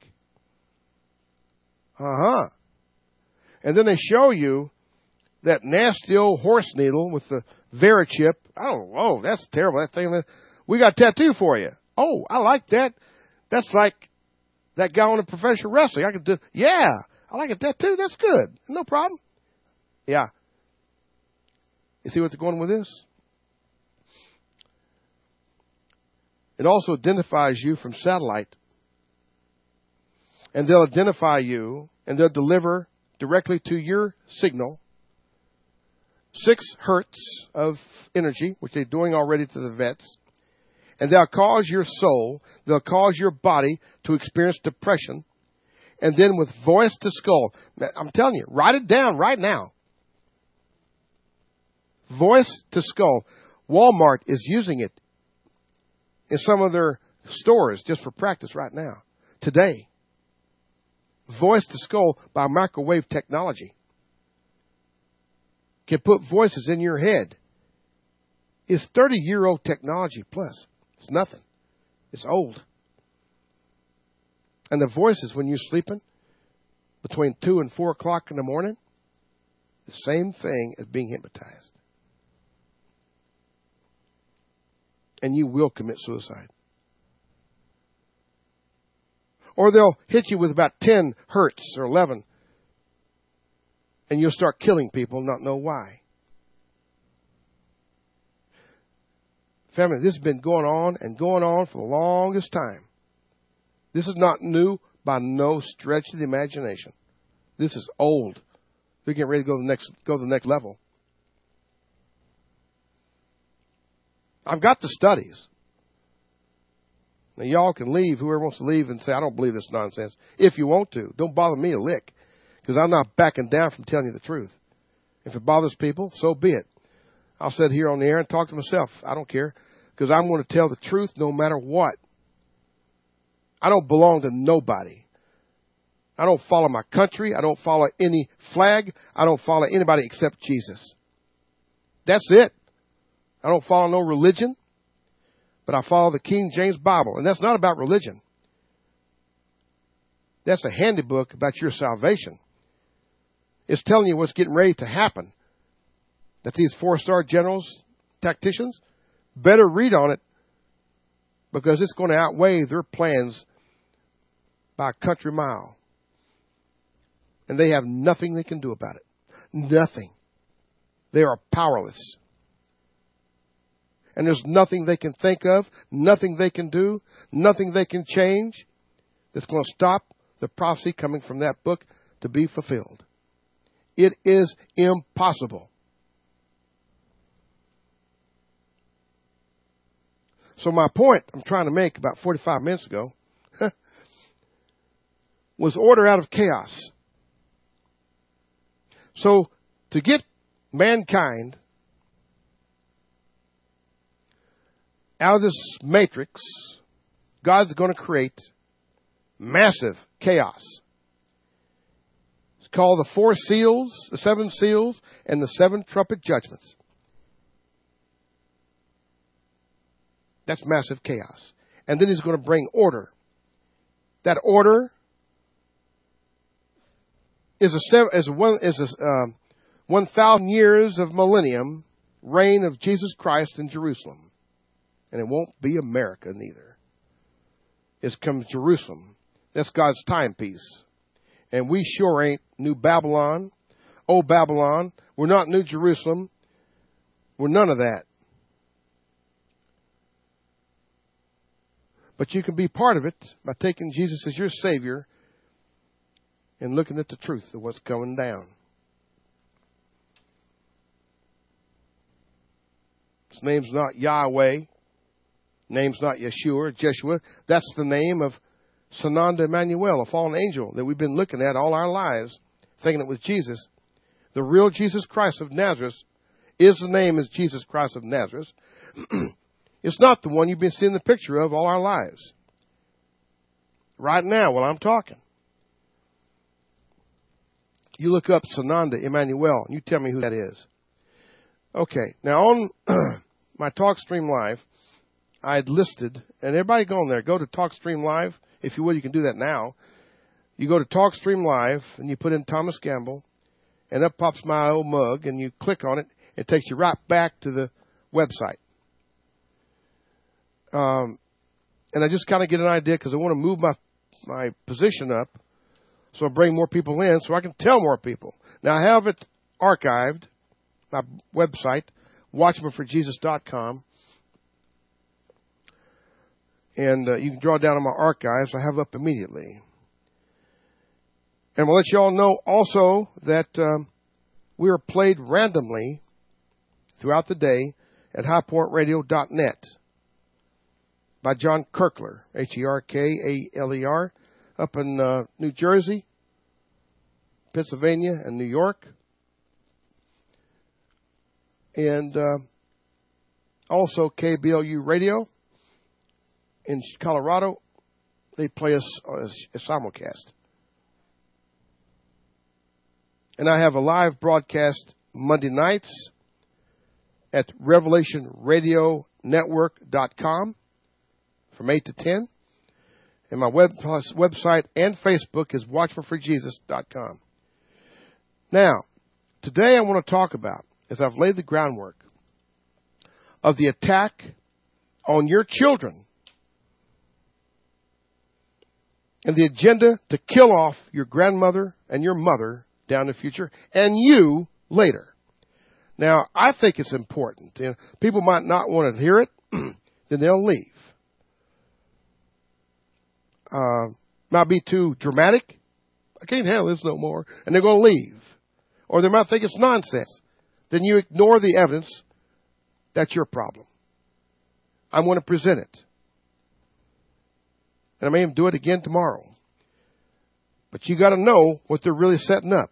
Uh-huh. And then they show you that nasty old horse needle with the Verichip. Oh, oh, that's terrible. That thing. We got a tattoo for you. Oh, I like that. That's like that guy on the professional wrestling. I could do. Yeah, I like a tattoo. That's good. No problem. Yeah. You see what they're going with this? It also identifies you from satellite. And they'll identify you, and they'll deliver directly to your signal six hertz of energy, which they're doing already to the vets. And they'll cause your soul, they'll cause your body to experience depression. And then with voice to skull, I'm telling you, write it down right now. Voice to skull. Walmart is using it in some of their stores just for practice right now, today. Voice to skull by microwave technology. Can put voices in your head. It's thirty-year-old technology plus. It's nothing. It's old. And the voices when you're sleeping between two and four o'clock in the morning, the same thing as being hypnotized. And you will commit suicide. Or they'll hit you with about ten hertz or eleven. And you'll start killing people and not know why. Family, this has been going on and going on for the longest time. This is not new by no stretch of the imagination. This is old. They're getting ready to go to the next, go to the next level. I've got the studies. Now, y'all can leave, whoever wants to leave, and say, I don't believe this nonsense. If you want to, don't bother me a lick, because I'm not backing down from telling you the truth. If it bothers people, so be it. I'll sit here on the air and talk to myself. I don't care, because I'm going to tell the truth no matter what. I don't belong to nobody. I don't follow my country. I don't follow any flag. I don't follow anybody except Jesus. That's it. I don't follow no religion. But I follow the King James Bible. And that's not about religion. That's a handy book about your salvation. It's telling you what's getting ready to happen. That these four-star generals, tacticians, better read on it. Because it's going to outweigh their plans by a country mile. And they have nothing they can do about it. Nothing. They are powerless. And there's nothing they can think of, nothing they can do, nothing they can change that's going to stop the prophecy coming from that book to be fulfilled. It is impossible. So my point I'm trying to make about forty-five minutes ago was order out of chaos. So to get mankind out of this matrix, God's going to create massive chaos. It's called the four seals, the seven seals, and the seven trumpet judgments. That's massive chaos. And then he's going to bring order. That order is a seven, is a one is a um, one thousand years of millennium reign of Jesus Christ in Jerusalem. And it won't be America neither. It's comes Jerusalem. That's God's timepiece. And we sure ain't New Babylon, Old Babylon. We're not New Jerusalem. We're none of that. But you can be part of it by taking Jesus as your Savior and looking at the truth of what's coming down. His name's not Yahweh. Name's not Yeshua or Jeshua. That's the name of Sananda Emmanuel, a fallen angel that we've been looking at all our lives, thinking it was Jesus. The real Jesus Christ of Nazareth is the name is Jesus Christ of Nazareth. It's not the one you've been seeing the picture of all our lives. Right now, while I'm talking. You look up Sananda Emmanuel, and you tell me who that is. Okay, now on my TalkStream Live, I had listed, and everybody go on there, go to TalkStream Live. If you will, you can do that now. You go to TalkStream Live, and you put in Thomas Gamble, and up pops my old mug, and you click on it. It takes you right back to the website. Um, and I just kind of get an idea because I want to move my my position up so I bring more people in so I can tell more people. Now, I have it archived, my website, watchman for jesus dot com. And uh, you can draw down on my archives. I have it up immediately. And we'll let you all know also that um, we are played randomly throughout the day at high point radio dot net by John Kirkler, H E R K A L E R, up in uh, New Jersey, Pennsylvania, and New York. And uh, also K B L U Radio in Colorado. They play us as a simulcast. And I have a live broadcast Monday nights at revelation radio network dot com from eight to ten. And my web, website and Facebook is watchman for jesus dot com. Now, today I want to talk about, as I've laid the groundwork, of the attack on your children and the agenda to kill off your grandmother and your mother down in the future, and you later. Now, I think it's important. You know, people might not want to hear it, then they'll leave. Uh, might be too dramatic. I can't handle this no more. And they're going to leave. Or they might think it's nonsense. Then you ignore the evidence. That's your problem. I'm going to present it. And I may even do it again tomorrow. But you got to know what they're really setting up.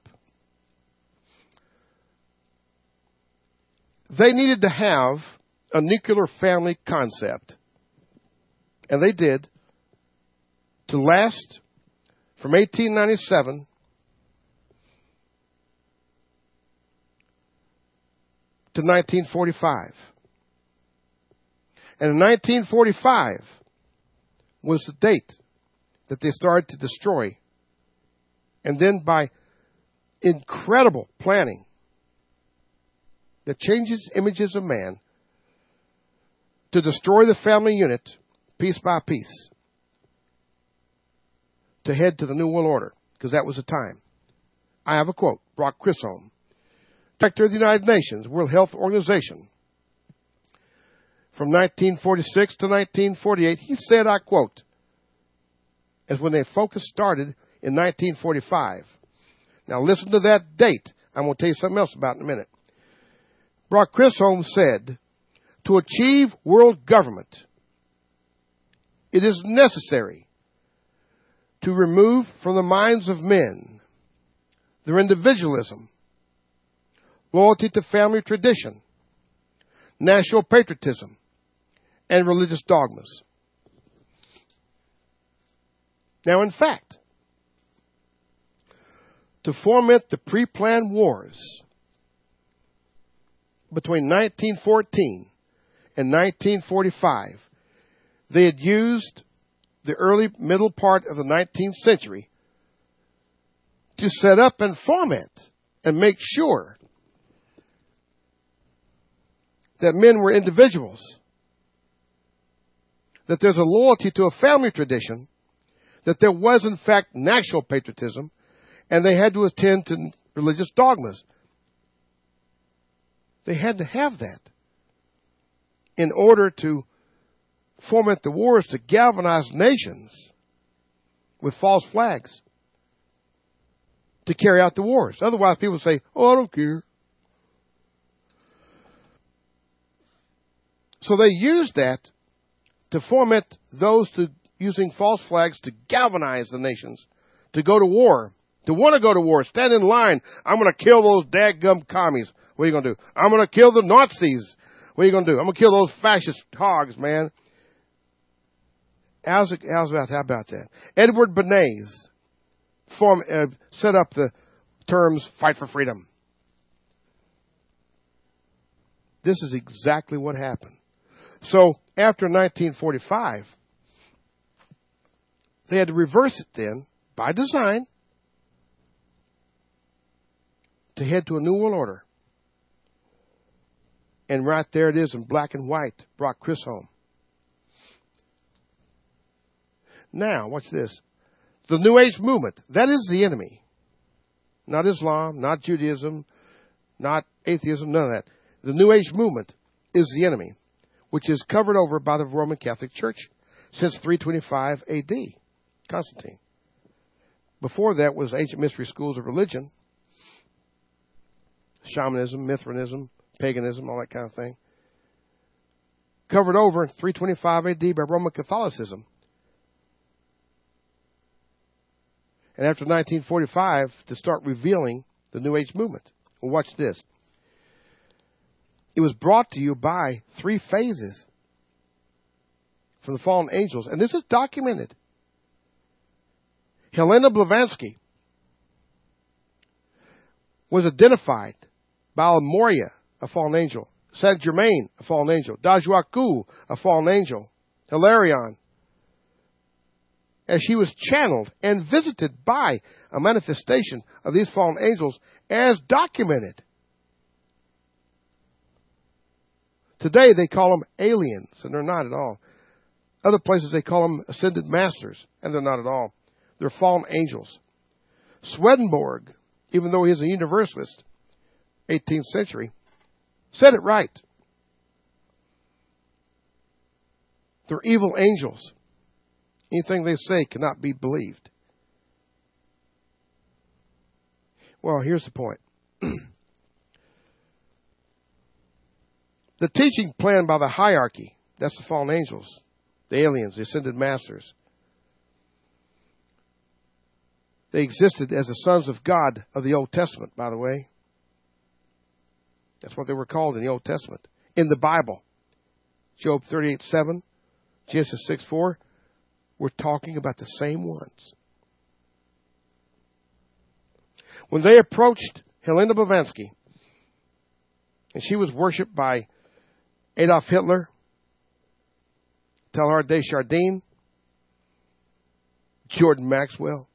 They needed to have a nuclear family concept. And they did. To last from eighteen ninety-seven to nineteen forty-five. And in nineteen forty-five was the date that they started to destroy. And then by incredible planning that changes images of man to destroy the family unit piece by piece to head to the New World Order, because that was the time. I have a quote, Brock Chisholm, Director of the United Nations World Health Organization. From nineteen forty-six to nineteen forty-eight, he said, I quote, as when their focus started in nineteen forty-five. Now listen to that date. I'm going to tell you something else about in a minute. Brock Chisholm said, to achieve world government, it is necessary to remove from the minds of men their individualism, loyalty to family tradition, national patriotism, and religious dogmas. Now, in fact, to foment the pre-planned wars between nineteen fourteen and nineteen forty-five, they had used the early middle part of the nineteenth century to set up and foment and make sure that men were individuals, that there's a loyalty to a family tradition, that there was in fact national patriotism, and they had to attend to religious dogmas. They had to have that in order to foment the wars to galvanize nations with false flags to carry out the wars. Otherwise, people say, oh, I don't care. So they used that to foment those to using false flags to galvanize the nations, to go to war, to want to go to war, stand in line. I'm going to kill those dadgum commies. What are you going to do? I'm going to kill the Nazis. What are you going to do? I'm going to kill those fascist hogs, man. How's, it, how's about, how about that? Edward Bernays form, uh, set up the terms fight for freedom. This is exactly what happened. So after nineteen forty-five, they had to reverse it then, by design, to head to a new world order. And right there it is in black and white, brought Chris home. Now, watch this. The New Age movement, that is the enemy. Not Islam, not Judaism, not atheism, none of that. The New Age movement is the enemy, which is covered over by the Roman Catholic Church since three twenty-five A D, Constantine. Before that was ancient mystery schools of religion, shamanism, Mithraism, paganism, all that kind of thing. Covered over in three twenty-five A D by Roman Catholicism. And after nineteen forty-five, to start revealing the New Age movement. Well, watch this. It was brought to you by three phases from the fallen angels. And this is documented. Helena Blavatsky was identified by Almoria, a fallen angel. Saint Germain, a fallen angel. Dajuaku, a fallen angel. Hilarion, as she was channeled and visited by a manifestation of these fallen angels as documented. Today they call them aliens, and they're not at all. Other places they call them ascended masters, and they're not at all. They're fallen angels. Swedenborg, even though he's a universalist, eighteenth century, said it right. They're evil angels. Anything they say cannot be believed. Well, here's the point. The teaching planned by the hierarchy, that's the fallen angels, the aliens, the ascended masters. They existed as the sons of God of the Old Testament, by the way. That's what they were called in the Old Testament. In the Bible, Job thirty-eight seven, Genesis six four, we're talking about the same ones. When they approached Helena Blavatsky, and she was worshipped by Adolf Hitler, Teilhard de Chardin, Jordan Maxwell,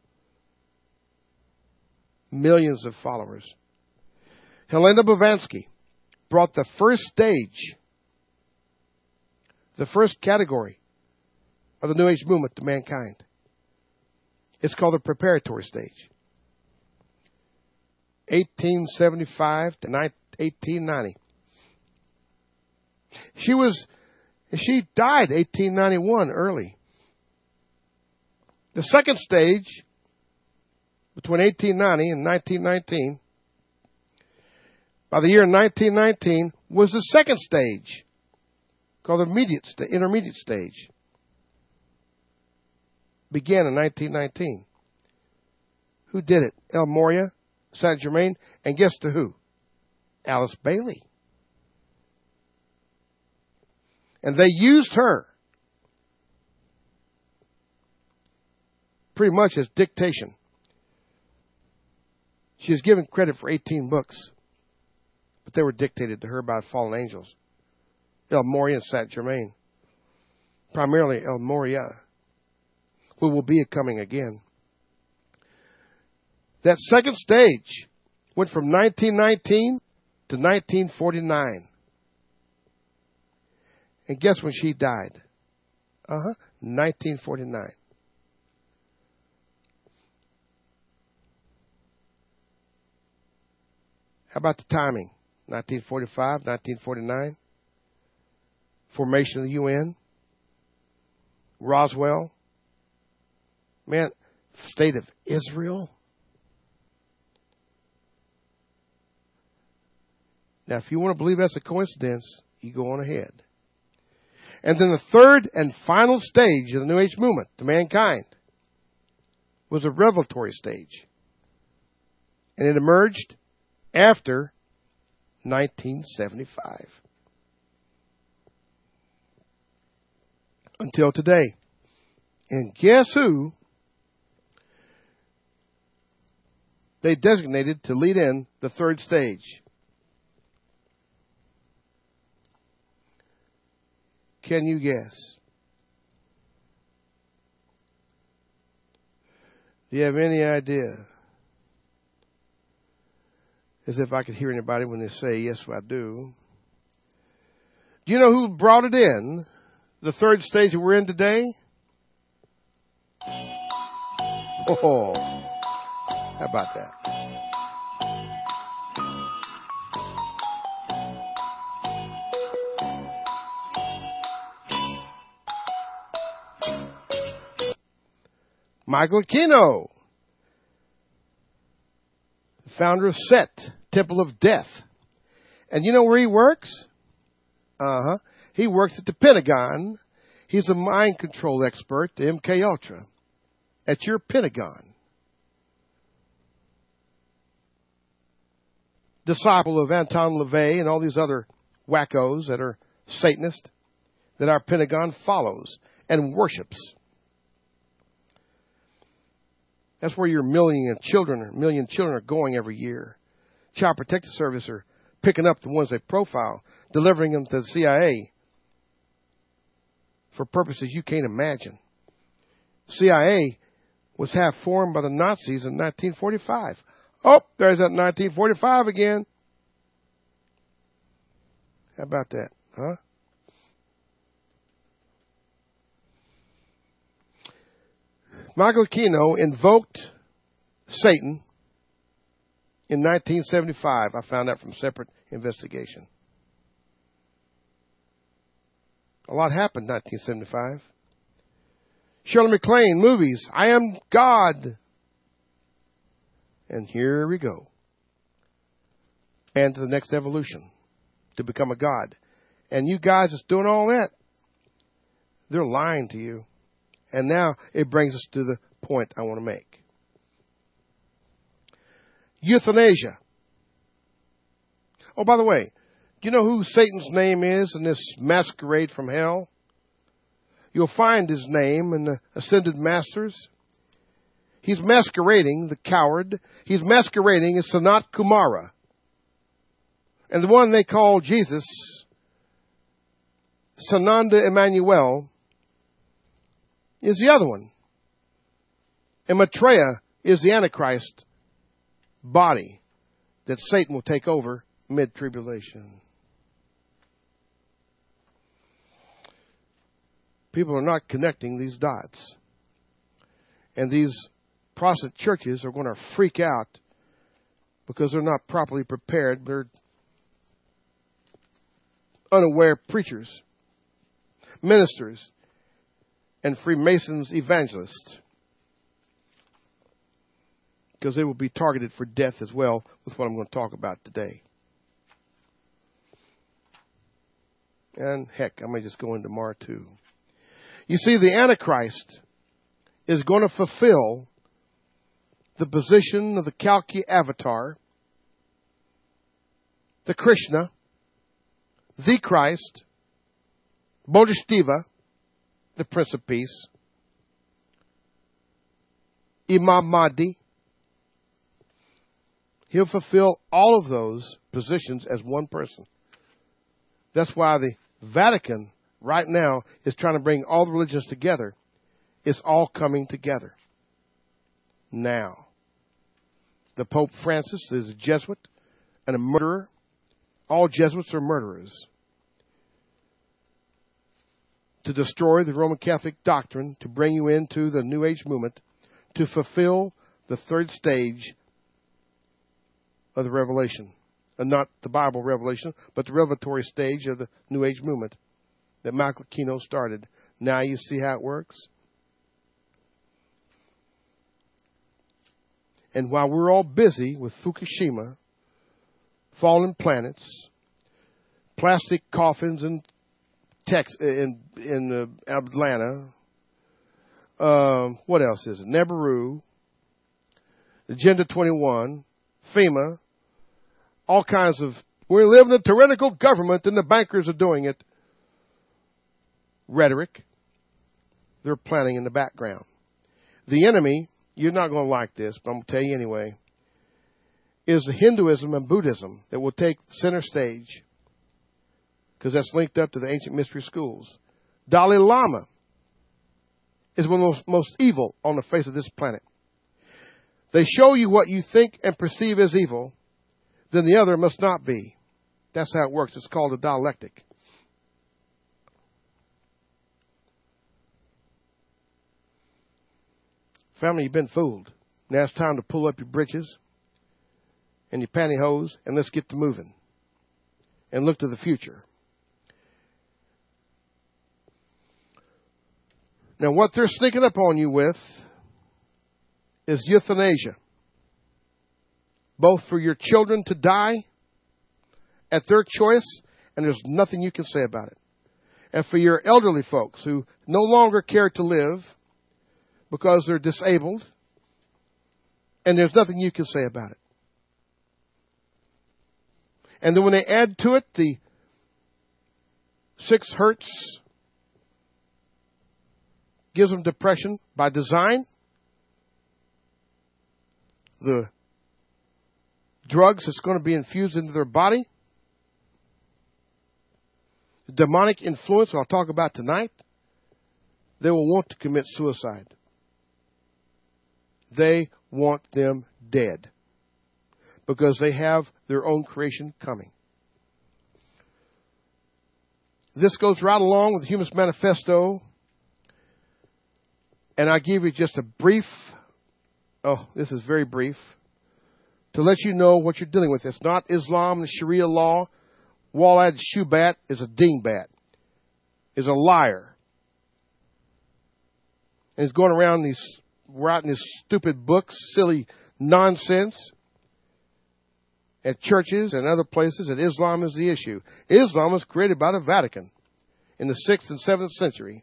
millions of followers. Helena Blavatsky brought the first stage, the first category of the New Age movement to mankind. It's called the preparatory stage. eighteen seventy-five to eighteen ninety. She was, she died eighteen ninety-one early. The second stage, between eighteen ninety and nineteen nineteen, by the year nineteen nineteen, was the second stage, called the immediate, intermediate stage. Began in nineteen nineteen. Who did it? El Moria, Saint Germain, and guess to who? Alice Bailey. And they used her pretty much as dictation. She is given credit for eighteen books, but they were dictated to her by fallen angels. El Moria and Saint Germain. Primarily El Moria, who will be coming again. That second stage went from nineteen nineteen to nineteen forty-nine. And guess when she died? Uh-huh, nineteen forty-nine. How about the timing? nineteen forty-five, nineteen forty-nine. Formation of the U N. Roswell. Man, state of Israel. Now, if you want to believe that's a coincidence, you go on ahead. And then the third and final stage of the New Age movement to mankind was a revelatory stage. And it emerged after nineteen seventy-five. Until today. And guess who they designated to lead in the third stage? Can you guess? Do you have any idea? As if I could hear anybody when they say, yes, I do. Do you know who brought it in? The third stage that we're in today? Oh, how about that? Michael Aquino, the founder of Set, Temple of Death. And you know where he works? Uh-huh. He works at the Pentagon. He's a mind control expert, the M K Ultra, at your Pentagon. Disciple of Anton LaVey and all these other wackos that are Satanists that our Pentagon follows and worships. That's where your million children, million children are going every year. Child Protective Service are picking up the ones they profile, delivering them to the C I A for purposes you can't imagine. C I A was half formed by the Nazis in nineteen forty-five. Oh, there's that nineteen forty-five again. How about that, huh? Michael Aquino invoked Satan in nineteen seventy-five. I found out from separate investigation. A lot happened in nineteen seventy-five. Shirley MacLaine, movies, I Am God. And here we go. And to the next evolution, to become a God. And you guys that's doing all that, they're lying to you. And now it brings us to the point I want to make. Euthanasia. Oh, by the way, do you know who Satan's name is in this masquerade from hell? You'll find his name in the Ascended Masters. He's masquerading the coward. He's masquerading as Sanat Kumara. And the one they call Jesus, Sananda Emmanuel, is the other one. And Maitreya is the Antichrist body that Satan will take over mid-tribulation. People are not connecting these dots. And these Protestant churches are going to freak out because they're not properly prepared. They're unaware preachers, ministers, and Freemasons evangelists, because they will be targeted for death as well with what I'm going to talk about today. And heck, I may just go into Mar too. You see, the Antichrist is going to fulfill the position of the Kalki avatar, the Krishna, the Christ, Bodhisattva, the Prince of Peace, Imam Mahdi. He'll fulfill all of those positions as one person. That's why the Vatican right now is trying to bring all the religions together. It's all coming together now. The Pope Francis is a Jesuit and a murderer. All Jesuits are murderers. To destroy the Roman Catholic doctrine, to bring you into the New Age movement, to fulfill the third stage of the revelation. And not the Bible revelation, but the revelatory stage of the New Age movement that Michael Aquino started. Now you see how it works? And while we're all busy with Fukushima, fallen planets, plastic coffins and Tex in in uh, Atlanta. Um, what else is it? Nebaru, Agenda twenty-one, FEMA, all kinds of. We live in a tyrannical government, and the bankers are doing it. Rhetoric. They're planning in the background. The enemy, you're not going to like this, but I'm going to tell you anyway, is the Hinduism and Buddhism that will take center stage, because that's linked up to the ancient mystery schools. Dalai Lama is one of the most, most evil on the face of this planet. They show you what you think and perceive as evil, then the other must not be. That's how it works. It's called a dialectic. Family, you've been fooled. Now it's time to pull up your britches and your pantyhose and let's get to moving and look to the future. Now what they're sneaking up on you with is euthanasia. Both for your children to die at their choice, and there's nothing you can say about it. And for your elderly folks who no longer care to live because they're disabled, and there's nothing you can say about it. And then when they add to it the six hertz gives them depression by design, the drugs that's going to be infused into their body, the demonic influence I'll talk about tonight, they will want to commit suicide. They want them dead because they have their own creation coming. This goes right along with the Humanist Manifesto, and I give you just a brief, oh, this is very brief, to let you know what you're dealing with. It's not Islam and Sharia law. Walad Shubat is a dingbat, is a liar. And he's going around these, writing these stupid books, silly nonsense at churches and other places that Islam is the issue. Islam was created by the Vatican in the sixth and seventh century.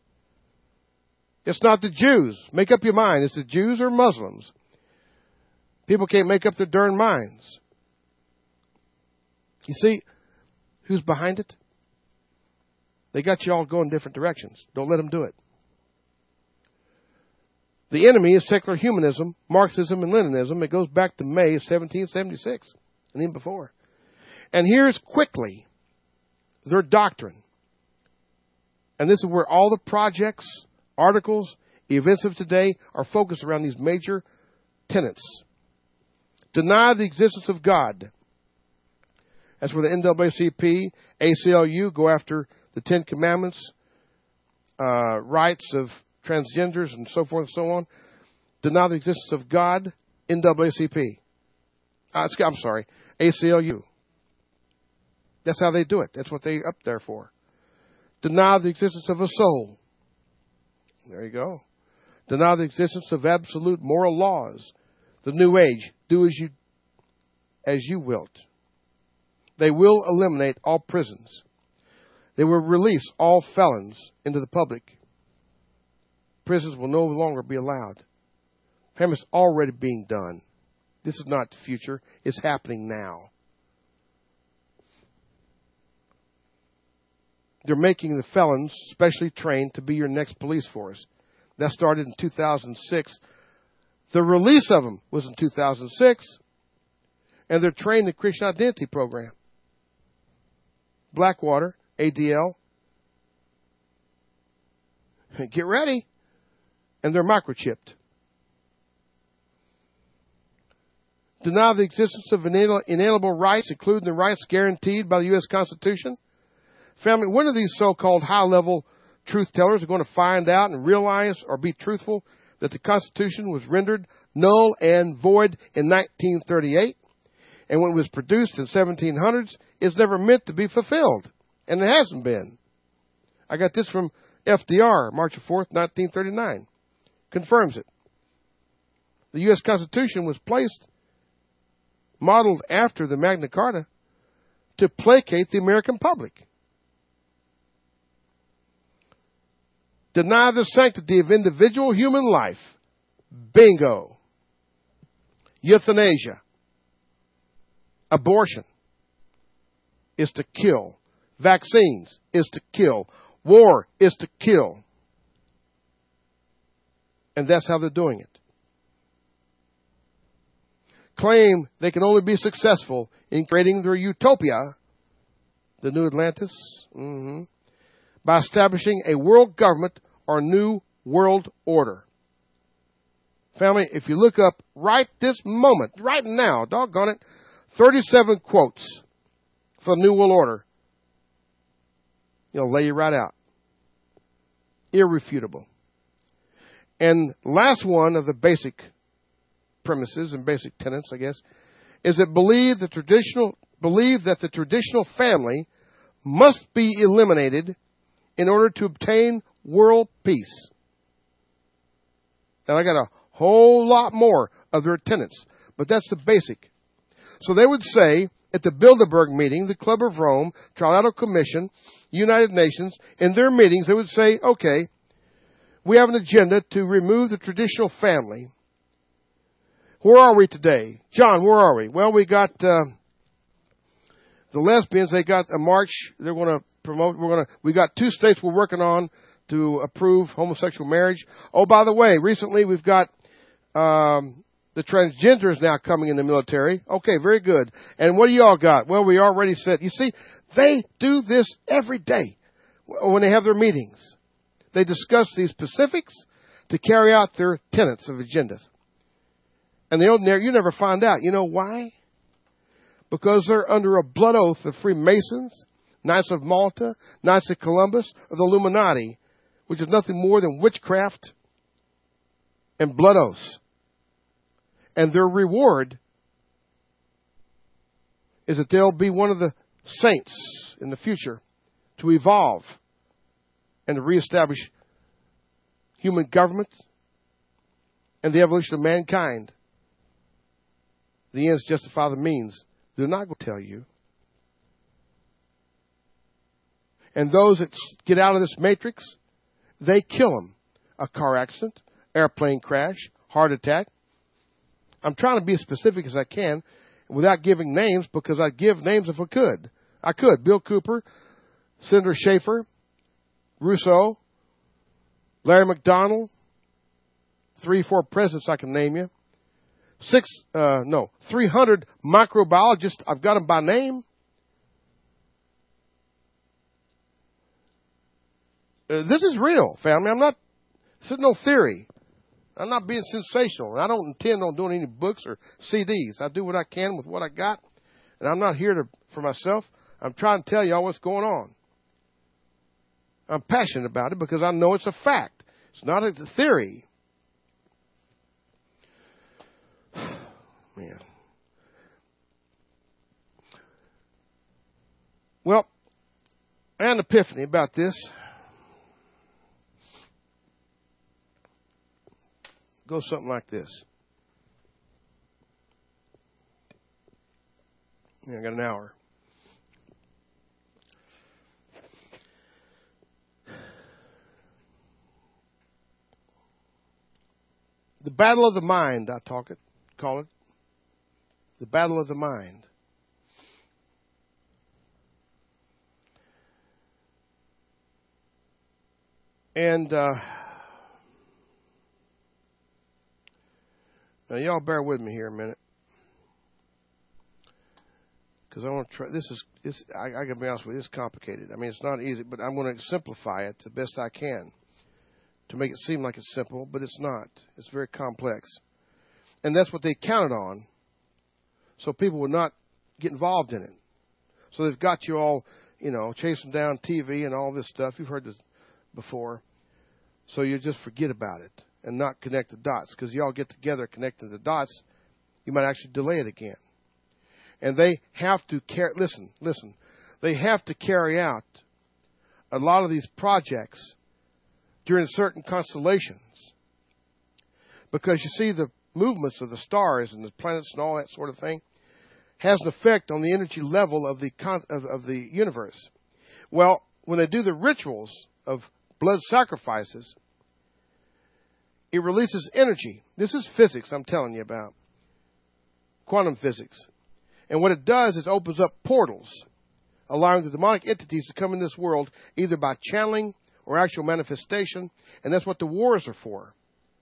It's not the Jews. Make up your mind. It's the Jews or Muslims. People can't make up their darn minds. You see, who's behind it? They got you all going different directions. Don't let them do it. The enemy is secular humanism, Marxism, and Leninism. It goes back to May of seventeen seventy-six and even before. And here's quickly their doctrine. And this is where all the projects, articles, events of today are focused around these major tenets. Deny the existence of God. That's where the N double A C P, A C L U go after the Ten Commandments, uh, rights of transgenders and so forth and so on. Deny the existence of God, N double A C P. Uh, I'm sorry, A C L U. That's how they do it. That's what they're up there for. Deny the existence of a soul. There you go. Deny the existence of absolute moral laws. The New Age, do as you as you wilt. They will eliminate all prisons. They will release all felons into the public. Prisons will no longer be allowed. It's already being done. This is not the future. It's happening now. They're making the felons specially trained to be your next police force. That started in two thousand six. The release of them was in two thousand six. And they're trained in the Christian Identity Program. Blackwater, A D L. Get ready. And they're microchipped. Deny the existence of inalienable rights, including the rights guaranteed by the U S Constitution. Family, when are these so-called high-level truth tellers are going to find out and realize or be truthful that the Constitution was rendered null and void in nineteen thirty-eight, and when it was produced in seventeen hundreds, it's never meant to be fulfilled, and it hasn't been. I got this from F D R, March fourth, nineteen thirty-nine. Confirms it. The U S Constitution was placed, modeled after the Magna Carta, to placate the American public. deny the sanctity of individual human life. Bingo. Euthanasia. Abortion is to kill. Vaccines is to kill. War is to kill. And that's how they're doing it. Claim they can only be successful in creating their utopia, the new Atlantis, mm-hmm, by establishing a world government or new world order. Family, if you look up right this moment, right now, doggone it, thirty-seven quotes for the new world order, you'll lay you right out. Irrefutable. And last one of the basic premises and basic tenets, I guess, is that believe the traditional believe that the traditional family must be eliminated in order to obtain world peace. Now I got a whole lot more of their tenets, but that's the basic. So they would say at the Bilderberg meeting, the Club of Rome, Trilateral Commission, United Nations, in their meetings they would say, okay, we have an agenda to remove the traditional family. Where are we today? John, where are we? Well, we got uh, the lesbians. They got a march. They're going to promote. We're going to. We got two states we're working on to approve homosexual marriage. Oh, by the way, recently we've got um, the transgenders now coming in the military. Okay, very good. And what do y'all got? Well, we already said. You see, they do this every day when they have their meetings. They discuss these specifics to carry out their tenets of agendas. And they don't, you never find out. You know why? Because they're under a blood oath of Freemasons, Knights of Malta, Knights of Columbus, or the Illuminati, which is nothing more than witchcraft and blood oaths. And their reward is that they'll be one of the saints in the future to evolve and to reestablish human government and the evolution of mankind. The ends justify the means. They're not going to tell you. And those that get out of this matrix, they kill them. A car accident, airplane crash, heart attack. I'm trying to be as specific as I can without giving names, because I'd give names if I could. I could. Bill Cooper, Senator Schaefer, Rousseau, Larry McDonald, three, four presidents I can name you. Six, uh, no, three hundred microbiologists. I've got them by name. Uh, this is real, family. I'm not, this is no theory. I'm not being sensational. I don't intend on doing any books or C Ds. I do what I can with what I got. And I'm not here to, for myself. I'm trying to tell y'all what's going on. I'm passionate about it because I know it's a fact. It's not a theory. Man. Well, I had an epiphany about this. Go something like this. Yeah, I got an hour. The battle of the mind, I talk it, call it. The battle of the mind. And uh, now y'all bear with me here a minute, because I want to try. This is, this, I, I gotta be honest with you, it's complicated. I mean, it's not easy, but I'm going to simplify it the best I can to make it seem like it's simple, but it's not. It's very complex, and that's what they counted on, so people would not get involved in it. So they've got you all, you know, chasing down T V and all this stuff. You've heard this before. So you just forget about it and not connect the dots, because y'all get together connecting the dots, you might actually delay it again. And they have to carry, listen, listen, they have to carry out a lot of these projects during certain constellations. Because you see, the movements of the stars and the planets and all that sort of thing has an effect on the energy level of the of, of the universe. Well, when they do the rituals of blood sacrifices, it releases energy. This is physics I'm telling you about. Quantum physics. And what it does is opens up portals, allowing the demonic entities to come in this world either by channeling or actual manifestation. And that's what the wars are for.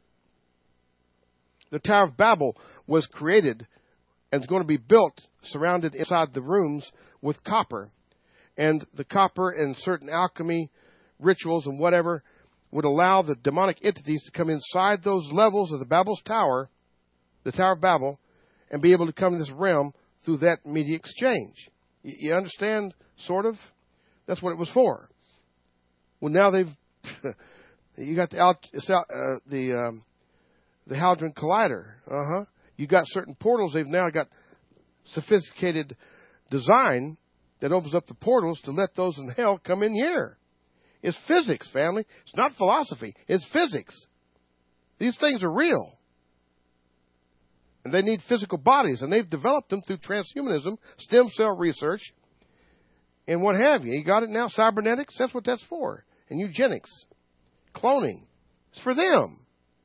The Tower of Babel was created and is going to be built surrounded inside the rooms with copper. And the copper and certain alchemy rituals and whatever would allow the demonic entities to come inside those levels of the Babel's Tower, the Tower of Babel, and be able to come in this realm through that media exchange. You understand, sort of? That's what it was for. Well, now they've... you got the, uh, the, um, the Hadron Collider. Uh-huh. You got certain portals. They've now got sophisticated design that opens up the portals to let those in hell come in here. It's physics, family. It's not philosophy. It's physics. These things are real. And they need physical bodies, and they've developed them through transhumanism, stem cell research, and what have you. You got it now? Cybernetics? That's what that's for. And eugenics. Cloning. It's for them.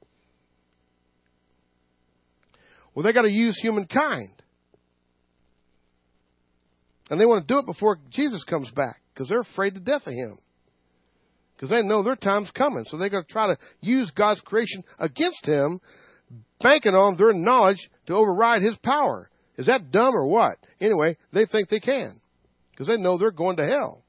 Well, they got to use humankind. And they want to do it before Jesus comes back, because they're afraid to death of him. Because they know their time's coming. So they're going to try to use God's creation against him, banking on their knowledge to override his power. Is that dumb or what? Anyway, they think they can. Because they know they're going to hell.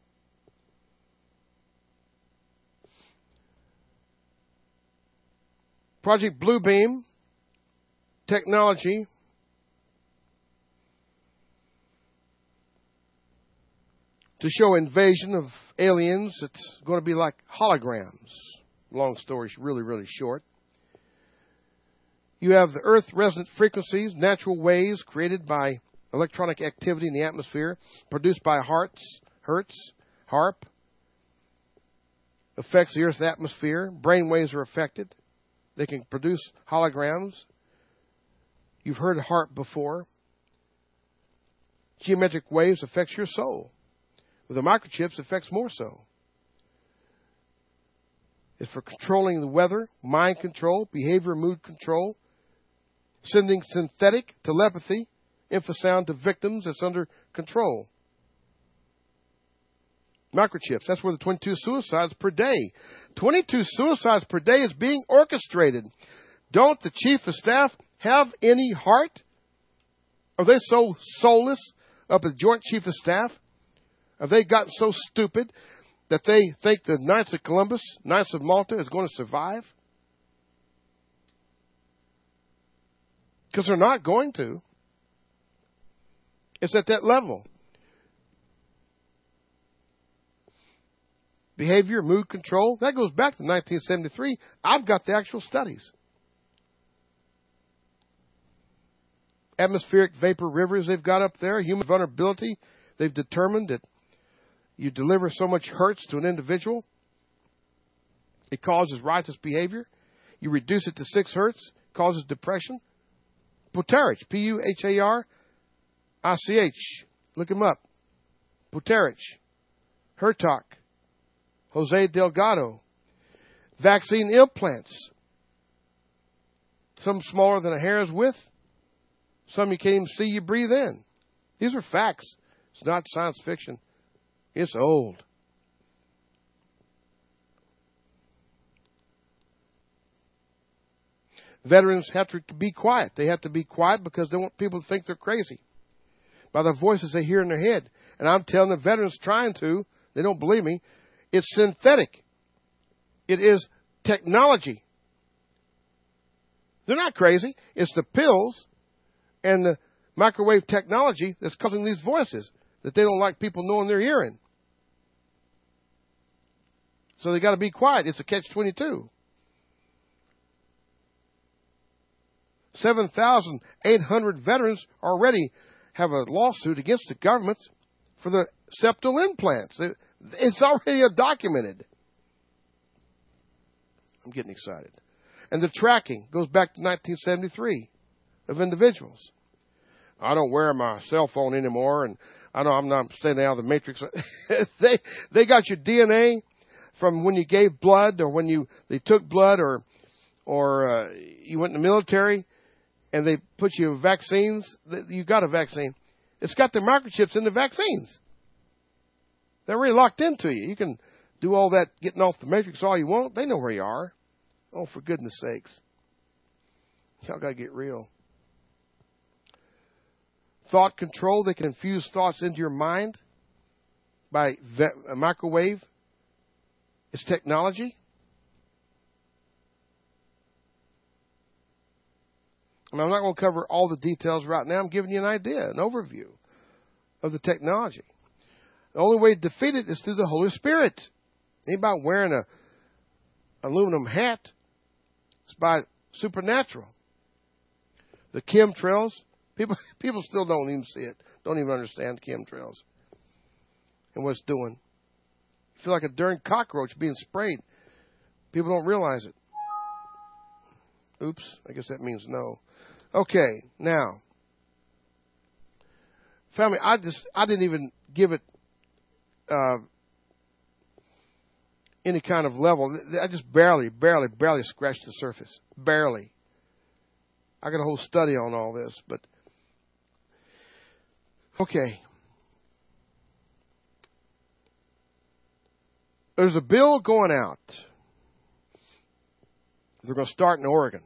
Project Bluebeam, technology, to show invasion of aliens. It's going to be like holograms. Long story, really, really short. You have the Earth resonant frequencies, natural waves created by electronic activity in the atmosphere, produced by Hertz, Hertz, HAARP, affects the Earth's atmosphere. Brain waves are affected. They can produce holograms. You've heard HAARP before. Geometric waves affects your soul. With the microchips, it affects more so. It's for controlling the weather, mind control, behavior, mood control, sending synthetic telepathy, infrasound to victims that's under control. Microchips, that's where the twenty-two suicides per day. twenty-two suicides per day is being orchestrated. Don't the chief of staff have any heart? Are they so soulless up at the Joint Chief of Staff? Have they gotten so stupid that they think the Knights of Columbus, Knights of Malta is going to survive? Because they're not going to. It's at that level. Behavior, mood control, that goes back to nineteen seventy-three. I've got the actual studies. Atmospheric vapor rivers they've got up there, human vulnerability. They've determined that you deliver so much hertz to an individual, it causes riotous behavior. You reduce it to six hertz, causes depression. Putarich, P U H A R I C H. Look him up. Putarich. Hertok. Jose Delgado. Vaccine implants. Some smaller than a hair's width. Some you can't even see you breathe in. These are facts. It's not science fiction. It's old. Veterans have to be quiet. They have to be quiet because they want people to think they're crazy by the voices they hear in their head. And I'm telling the veterans trying to, they don't believe me, it's synthetic. It is technology. They're not crazy. It's the pills and the microwave technology that's causing these voices that they don't like people knowing they're hearing. So they got to be quiet. It's a catch twenty-two. seven thousand eight hundred veterans already have a lawsuit against the government for the septal implants. It's already documented. I'm getting excited. And the tracking goes back to nineteen seventy-three of individuals. I don't wear my cell phone anymore, and I know I'm not staying out of the matrix. they they got your D N A, from when you gave blood or when you they took blood or or uh, you went in the military and they put you vaccines. You got a vaccine. It's got the microchips in the vaccines. They're really locked into you. You can do all that getting off the matrix all you want. They know where you are. Oh, for goodness sakes. Y'all got to get real. Thought control. They can infuse thoughts into your mind by a microwave. It's technology. I mean, I'm not going to cover all the details right now. I'm giving you an idea, an overview of the technology. The only way to defeat it is through the Holy Spirit. Ain't about wearing a aluminum hat. It's by supernatural. The chemtrails, people people still don't even see it, don't even understand chemtrails and what it's doing. You feel like a darn cockroach being sprayed. People don't realize it. Oops, I guess that means no. Okay, now, family, I just I didn't even give it uh, any kind of level. I just barely, barely, barely scratched the surface. Barely. I got a whole study on all this, but okay. There's a bill going out. They're going to start in Oregon.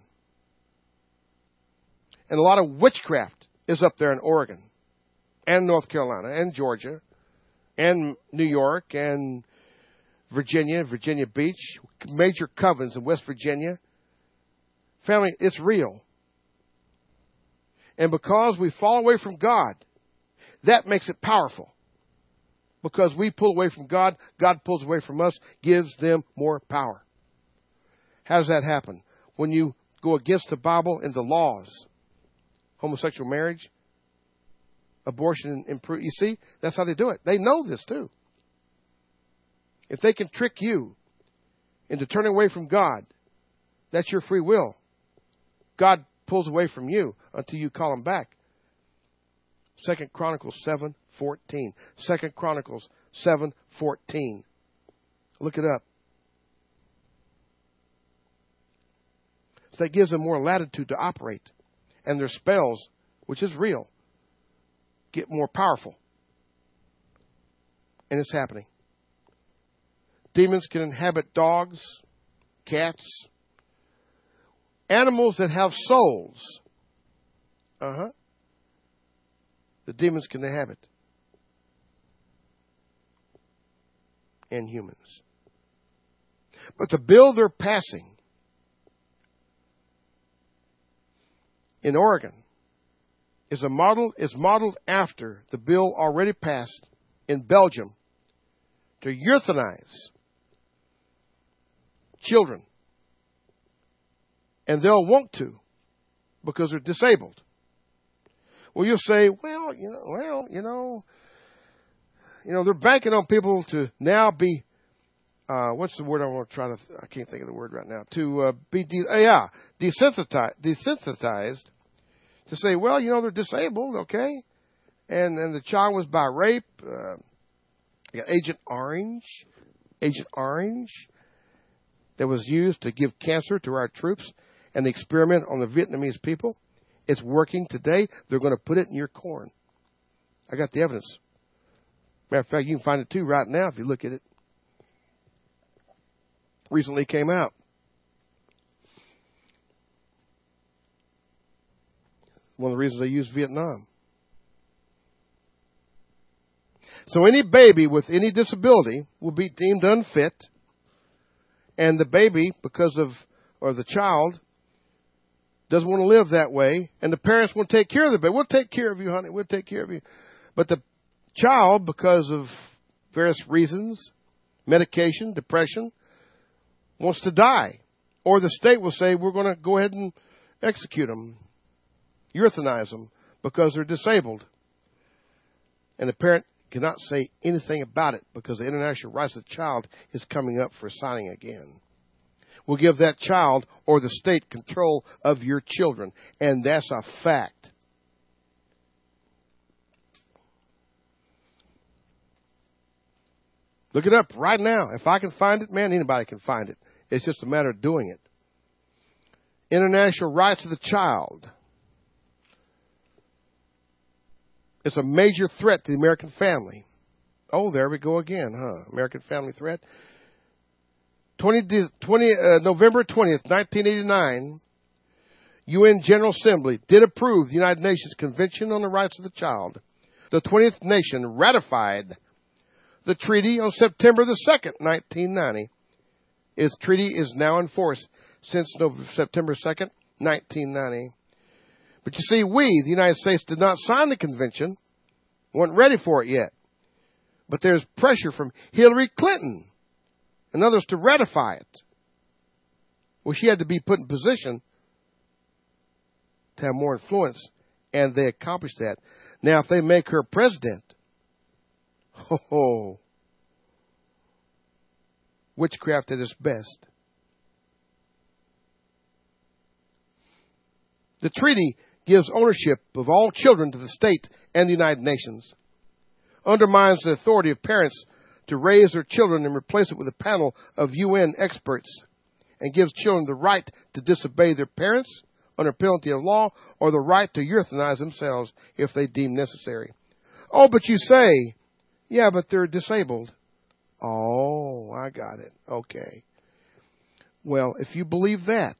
And a lot of witchcraft is up there in Oregon and North Carolina and Georgia and New York and Virginia, Virginia Beach, major covens in West Virginia. Family, it's real. And because we fall away from God, that makes it powerful. Because we pull away from God, God pulls away from us, gives them more power. How does that happen? When you go against the Bible and the laws. Homosexual marriage, abortion, improve. You see, that's how they do it. They know this too. If they can trick you into turning away from God, that's your free will. God pulls away from you until you call him back. Second Chronicles seven fourteen. Second Chronicles seven fourteen. Look it up. So that gives them more latitude to operate. And their spells, which is real, get more powerful. And it's happening. Demons can inhabit dogs, cats, animals that have souls. Uh-huh. The demons can inhabit. And humans. But the bill they're passing in Oregon is a model is modeled after the bill already passed in Belgium to euthanize children. And they'll want to because they're disabled. Well, you'll say, well, you know, well, you know, you know, they're banking on people to now be Uh, what's the word I want to try to, I can't think of the word right now, to uh, be, de- uh, yeah, desensitized, desensitized to say, well, you know, they're disabled, okay? And and the child was by rape. Uh, you got Agent Orange, Agent Orange, that was used to give cancer to our troops and the experiment on the Vietnamese people. It's working today. They're going to put it in your corn. I got the evidence. Matter of fact, you can find it too right now if you look at it. Recently came out. One of the reasons they used Vietnam. So any baby with any disability will be deemed unfit, and the baby, because of, or the child, doesn't want to live that way, and the parents won't take care of the baby. We'll take care of you, honey. We'll take care of you. But the child, because of various reasons, medication, depression, wants to die. Or the state will say, we're going to go ahead and execute them, euthanize them, because they're disabled. And the parent cannot say anything about it because the International Rights of the Child is coming up for signing again. We'll give that child or the state control of your children. And that's a fact. Look it up right now. If I can find it, man, anybody can find it. It's just a matter of doing it. International Rights of the Child. It's a major threat to the American family. Oh, there we go again, huh? American family threat. twenty, twenty, uh, November twentieth, nineteen eighty-nine, U N General Assembly did approve the United Nations Convention on the Rights of the Child. The twentieth nation ratified the treaty on September the second, nineteen ninety. Its treaty is now in force since September second, nineteen ninety. But you see, we, the United States, did not sign the convention, weren't ready for it yet. But there's pressure from Hillary Clinton and others to ratify it. Well, she had to be put in position to have more influence, and they accomplished that. Now, if they make her president, ho ho, witchcraft at its best. The treaty gives ownership of all children to the state and the United Nations, undermines the authority of parents to raise their children and replace it with a panel of U N experts, and gives children the right to disobey their parents under penalty of law, or the right to euthanize themselves if they deem necessary. Oh, but you say, yeah, but they're disabled. Oh, I got it. Okay. Well, if you believe that,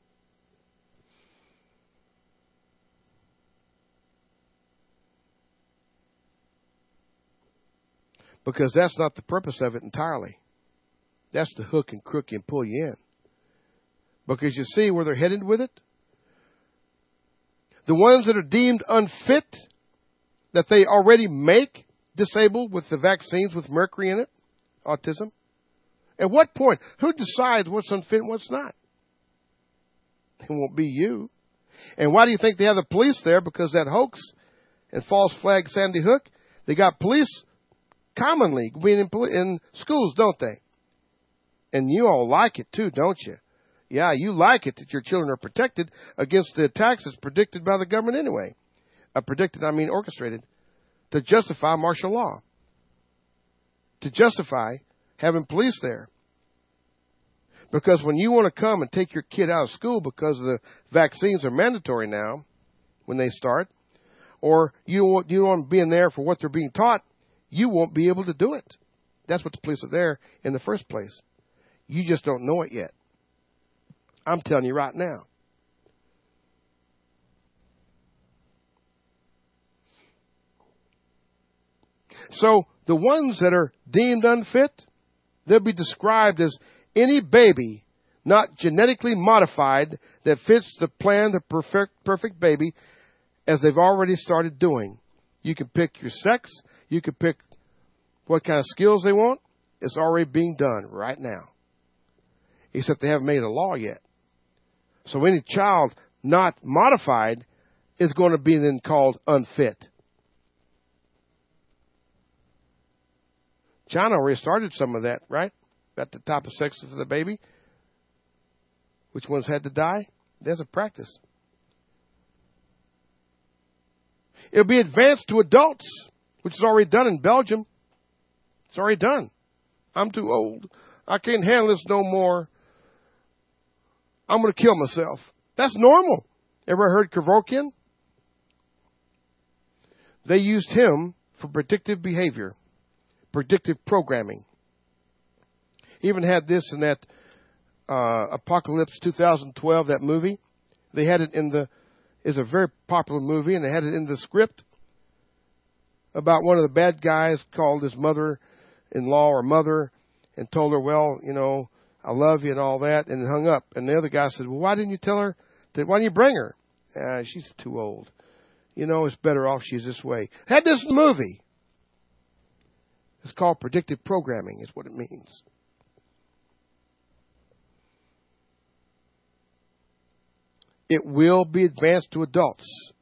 because that's not the purpose of it entirely. That's the hook and crook and pull you in. Because you see where they're headed with it? The ones that are deemed unfit, that they already make disabled with the vaccines with mercury in it, autism. At what point? Who decides what's unfit and what's not? It won't be you. And why do you think they have the police there? Because that hoax and false flag Sandy Hook, they got police commonly being in, in schools, don't they? And you all like it too, don't you? Yeah, you like it that your children are protected against the attacks that's predicted by the government anyway. Uh, predicted, I mean orchestrated, to justify martial law. To justify having police there. Because when you want to come and take your kid out of school because the vaccines are mandatory now, when they start, or you want, you want to be in there for what they're being taught, you won't be able to do it. That's what the police are there in the first place. You just don't know it yet. I'm telling you right now. So the ones that are deemed unfit, they'll be described as any baby not genetically modified that fits the plan, the perfect, perfect baby, as they've already started doing. You can pick your sex. You can pick what kind of skills they want. It's already being done right now. Except they haven't made a law yet. So any child not modified is going to be then called unfit. China already started some of that, right? At the top of sex for the baby. Which ones had to die? There's a practice. It'll be advanced to adults, which is already done in Belgium. It's already done. I'm too old. I can't handle this no more. I'm going to kill myself. That's normal. Ever heard Kevorkian? They used him for predictive behavior, predictive programming. He even had this in that uh, Apocalypse two thousand twelve, that movie. They had it in the, is a very popular movie, and they had it in the script about one of the bad guys called his mother-in-law or mother and told her, well, you know, I love you and all that, and hung up. And the other guy said, well, why didn't you tell her? To, why didn't you bring her? Uh, she's too old. You know, it's better off she's this way. Had this in the movie. It's called predictive programming, is what it means. It will be advanced to adults.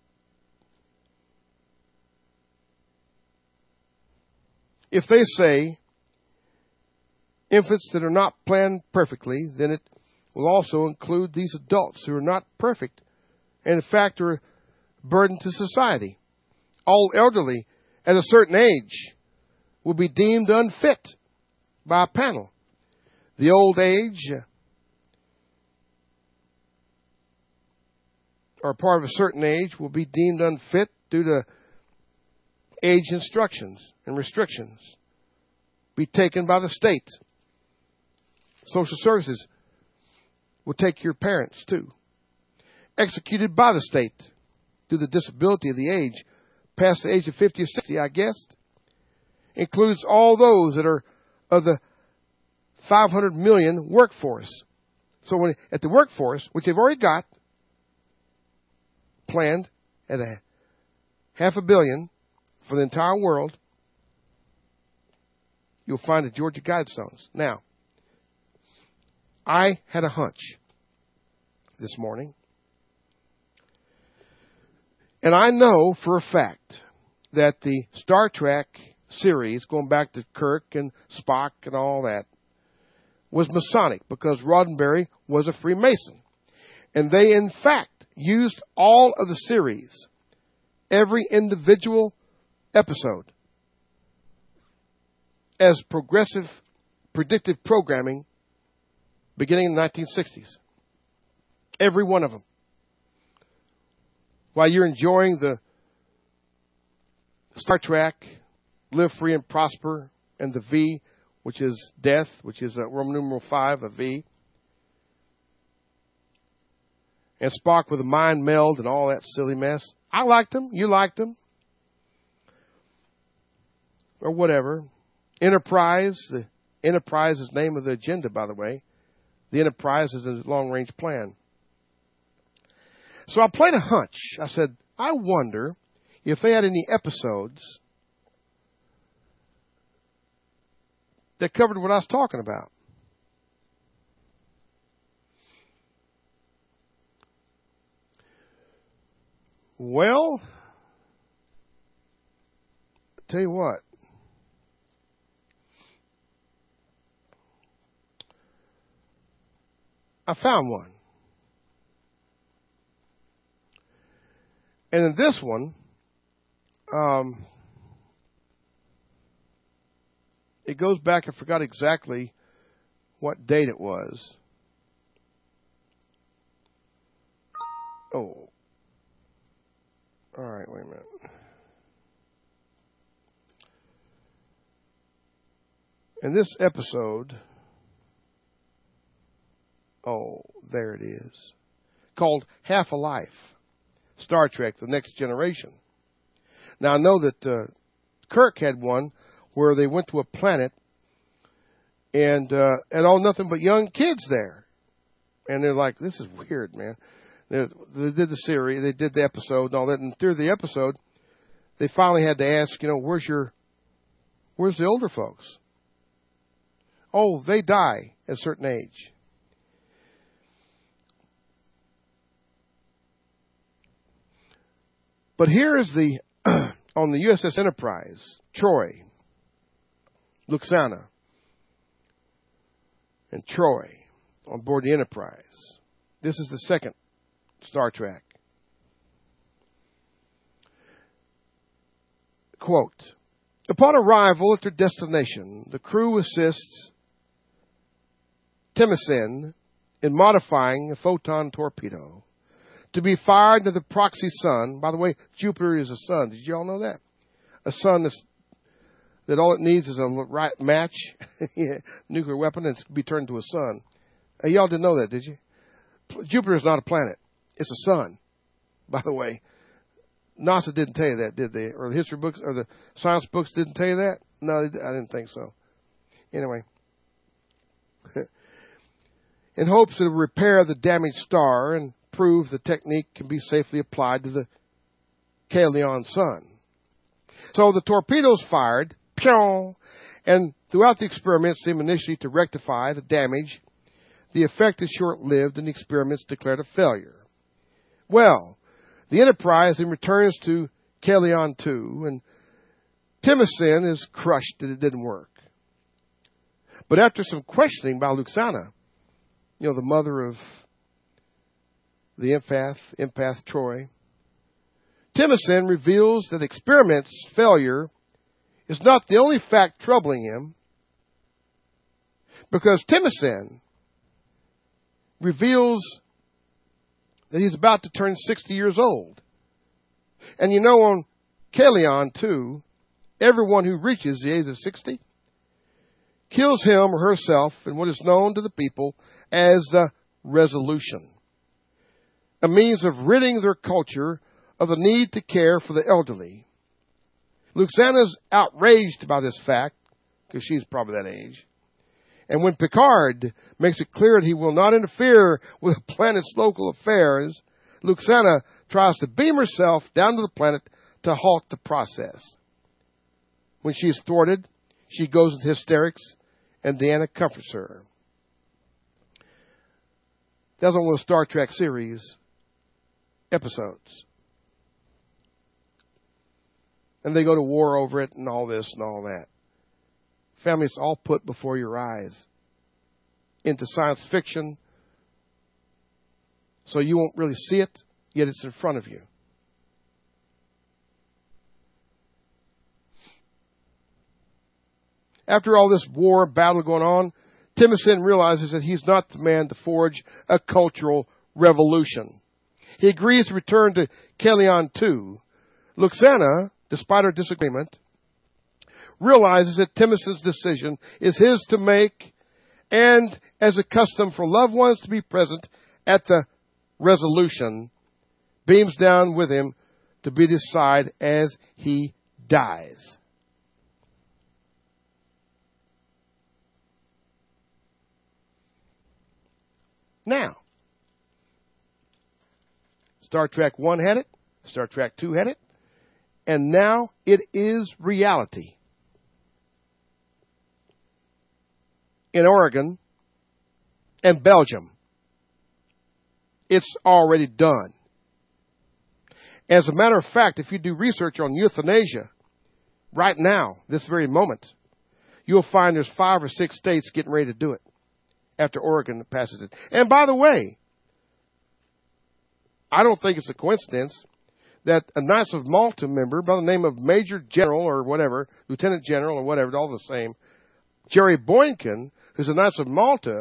If they say infants that are not planned perfectly, then it will also include these adults who are not perfect and in fact are a burden to society. All elderly at a certain age will be deemed unfit by a panel. The old age or part of a certain age will be deemed unfit due to age instructions and restrictions. Be taken by the state. Social services will take your parents too. Executed by the state due to the disability of the age, past the age of fifty or sixty, I guess. Includes all those that are of the five hundred million workforce. So when at the workforce, which they've already got planned at a half a billion for the entire world, you'll find the Georgia Guidestones. Now, I had a hunch this morning. And I know for a fact that the Star Trek series, going back to Kirk and Spock and all that, was Masonic because Roddenberry was a Freemason. And they, in fact, used all of the series, every individual episode, as progressive predictive programming beginning in the nineteen sixties. Every one of them. While you're enjoying the Star Trek, Live Free and Prosper, and the V, which is death, which is uh, Roman numeral five, a V. And Spock with a mind meld and all that silly mess. I liked them. You liked them. Or whatever. Enterprise. The Enterprise is the name of the agenda, by the way. The Enterprise is a long-range plan. So I played a hunch. I said, I wonder if they had any episodes that covered what I was talking about. Well, I'll tell you what. I found one. And in this one, um, it goes back, I forgot exactly what date it was. Oh. All right, wait a minute. In this episode, oh, there it is, called Half a Life. Star Trek, The Next Generation. Now, I know that uh, Kirk had one where they went to a planet and uh, had all nothing but young kids there. And they're like, this is weird, man. They, they did the series, they did the episode and all that. And through the episode, they finally had to ask, you know, where's your, where's the older folks? Oh, they die at a certain age. But here is the, on the U S S Enterprise, Troy, Luxana, and Troy on board the Enterprise. This is the second Star Trek. Quote, upon arrival at their destination, the crew assists Timicin in modifying a photon torpedo to be fired into the proxy sun. By the way, Jupiter is a sun. Did you all know that? A sun that's, that all it needs is a right match, nuclear weapon, and it's be turned into a sun. Uh, y'all didn't know that, did you? Jupiter is not a planet. It's a sun, by the way. NASA didn't tell you that, did they? Or the history books or the science books didn't tell you that? No, I didn't think so. Anyway. In hopes to repair the damaged star and prove the technique can be safely applied to the Kaelion sun. So the torpedoes fired, and throughout the experiment seem initially to rectify the damage. The effect is short-lived and the experiment's declared a failure. Well, the Enterprise then returns to Kaelion two, and Timicin is crushed that it didn't work. But after some questioning by Luxana, you know, the mother of the empath, empath Troy, Timicin reveals that the experiment's failure is not the only fact troubling him. Because Timothy reveals that he's about to turn sixty years old. And you know, on Kalion too, everyone who reaches the age of sixty kills him or herself in what is known to the people as the resolution, a means of ridding their culture of the need to care for the elderly. Luxana's outraged by this fact, because she's probably that age. And when Picard makes it clear that he will not interfere with the planet's local affairs, Luxana tries to beam herself down to the planet to halt the process. When she is thwarted, she goes into hysterics, and Deanna comforts her. That's on one of the Star Trek series episodes. And they go to war over it and all this and all that. Family, it's all put before your eyes into science fiction, so you won't really see it, yet it's in front of you. After all this war and battle going on, Timothy realizes that he's not the man to forge a cultural revolution. He agrees to return to Kalion too. Luxana, despite her disagreement, realizes that Timothy's decision is his to make, and as a custom for loved ones to be present at the resolution, beams down with him to be his side as he dies. Now, Star Trek one had it, Star Trek two had it, and now it is reality. In Oregon and Belgium, it's already done. As a matter of fact, if you do research on euthanasia right now, this very moment, you'll find there's five or six states getting ready to do it after Oregon passes it. And by the way, I don't think it's a coincidence that a Knights of Malta member by the name of Major General or whatever, Lieutenant General or whatever, all the same, Jerry Boykin, who's a Knights of Malta,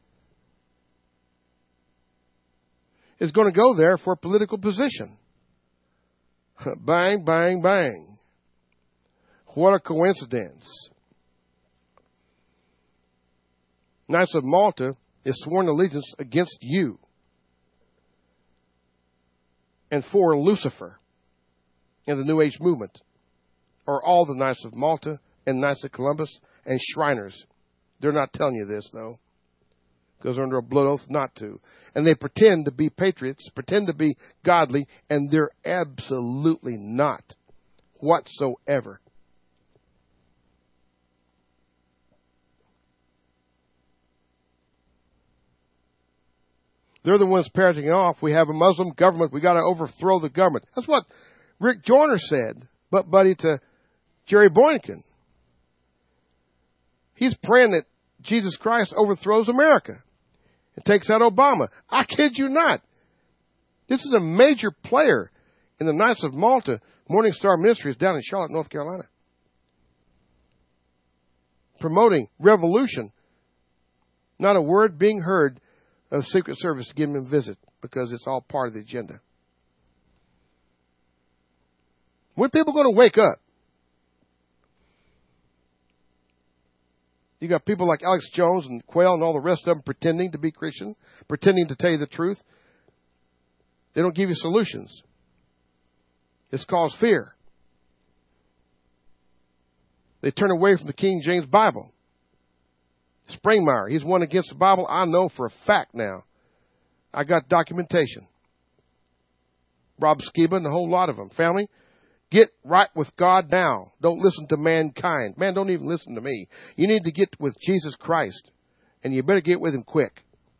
is going to go there for a political position. Bang, bang, bang. What a coincidence. Knights of Malta is sworn allegiance against you and for Lucifer in the New Age movement, or all the Knights of Malta and Knights of Columbus and Shriners. They're not telling you this, though, because they're under a blood oath not to. And they pretend to be patriots, pretend to be godly, and they're absolutely not whatsoever. They're the ones parenting off. We have a Muslim government. We got to overthrow the government. That's what Rick Joyner said, but buddy, to Jerry Boykin. He's praying that Jesus Christ overthrows America and takes out Obama. I kid you not. This is a major player in the Knights of Malta Morning Star Ministries down in Charlotte, North Carolina, promoting revolution. Not a word being heard of Secret Service to give him a visit, because it's all part of the agenda. When are people going to wake up? You got people like Alex Jones and Quayle and all the rest of them pretending to be Christian, pretending to tell you the truth. They don't give you solutions. It's caused fear. They turn away from the King James Bible. Springmeyer, he's one against the Bible. I know for a fact now. I got documentation. Rob Skiba and a whole lot of them. Family, get right with God now. Don't listen to mankind. Man, don't even listen to me. You need to get with Jesus Christ, and you better get with him quick.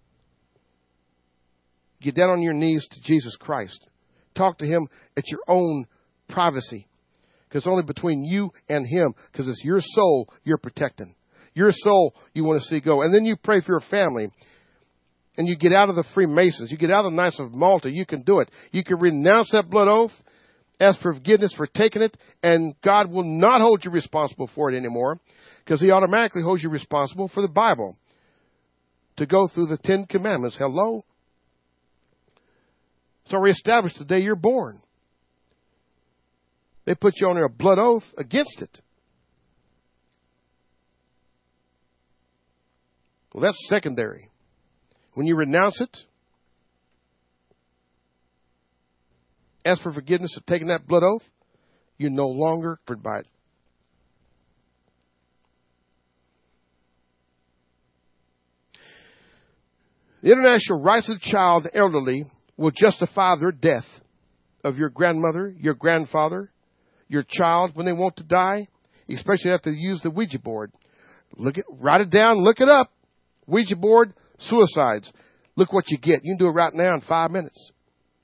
Get down on your knees to Jesus Christ. Talk to him at your own privacy, because it's only between you and him, because it's your soul you're protecting. Your soul you want to see go. And then you pray for your family. And you get out of the Freemasons. You get out of the Knights of Malta. You can do it. You can renounce that blood oath. Ask for forgiveness for taking it. And God will not hold you responsible for it anymore, because he automatically holds you responsible for the Bible. to go through the Ten Commandments. Hello? It's already established the day you're born. They put you on a blood oath against it. Well, that's secondary. When you renounce it, ask for forgiveness of taking that blood oath, you're no longer covered by it. The international rights of the child, the elderly, will justify their death of your grandmother, your grandfather, your child when they want to die, especially after they use the Ouija board. Look at, write it down, look it up. Ouija board, suicides. Look what you get. You can do it right now in five minutes.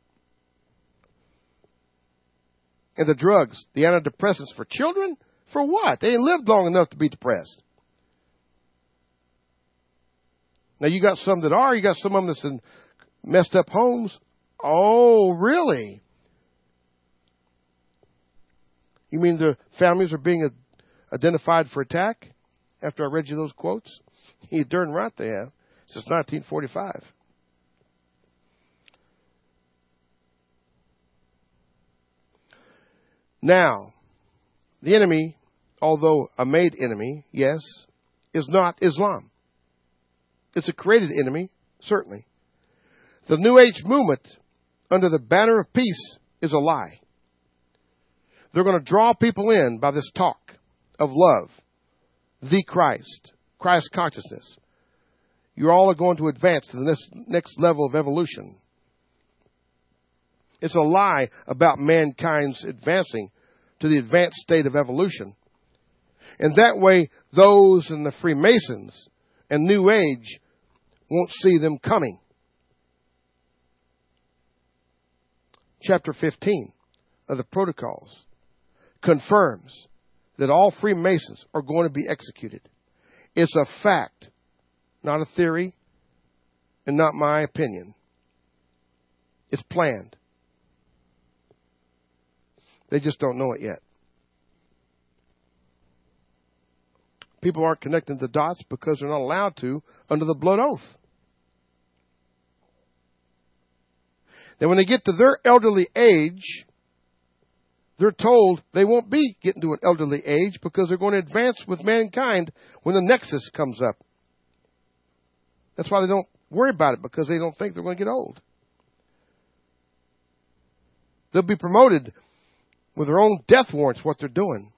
And the drugs, the antidepressants for children, for what? They ain't lived long enough to be depressed. Now, you got some that are. You got some of them that's in messed up homes. Oh, really? You mean the families are being identified for attack? After I read you those quotes? You darn right they have. Since nineteen forty-five. Now, the enemy, although a made enemy, yes, is not Islam. It's a created enemy, certainly. The New Age movement, under the banner of peace, is a lie. They're going to draw people in by this talk of love, the Christ, Christ consciousness. You all are going to advance to the next, next level of evolution. It's a lie about mankind's advancing to the advanced state of evolution. And that way, those in the Freemasons and New Age won't see them coming. Chapter fifteen of the Protocols confirms that all Freemasons are going to be executed. It's a fact, not a theory, and not my opinion. It's planned. They just don't know it yet. People aren't connecting the dots because they're not allowed to under the blood oath. Then when they get to their elderly age, they're told they won't be getting to an elderly age because they're going to advance with mankind when the nexus comes up. That's why they don't worry about it, because they don't think they're going to get old. They'll be promoted with their own death warrants, what they're doing.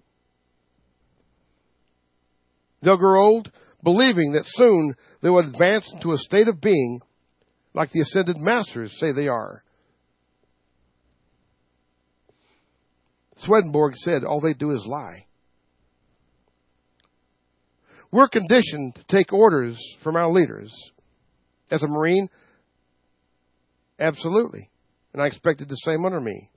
They'll grow old believing that soon they will advance into a state of being like the ascended masters say they are. Swedenborg said all they do is lie. We're conditioned to take orders from our leaders. As a Marine, absolutely. And I expected the same under me.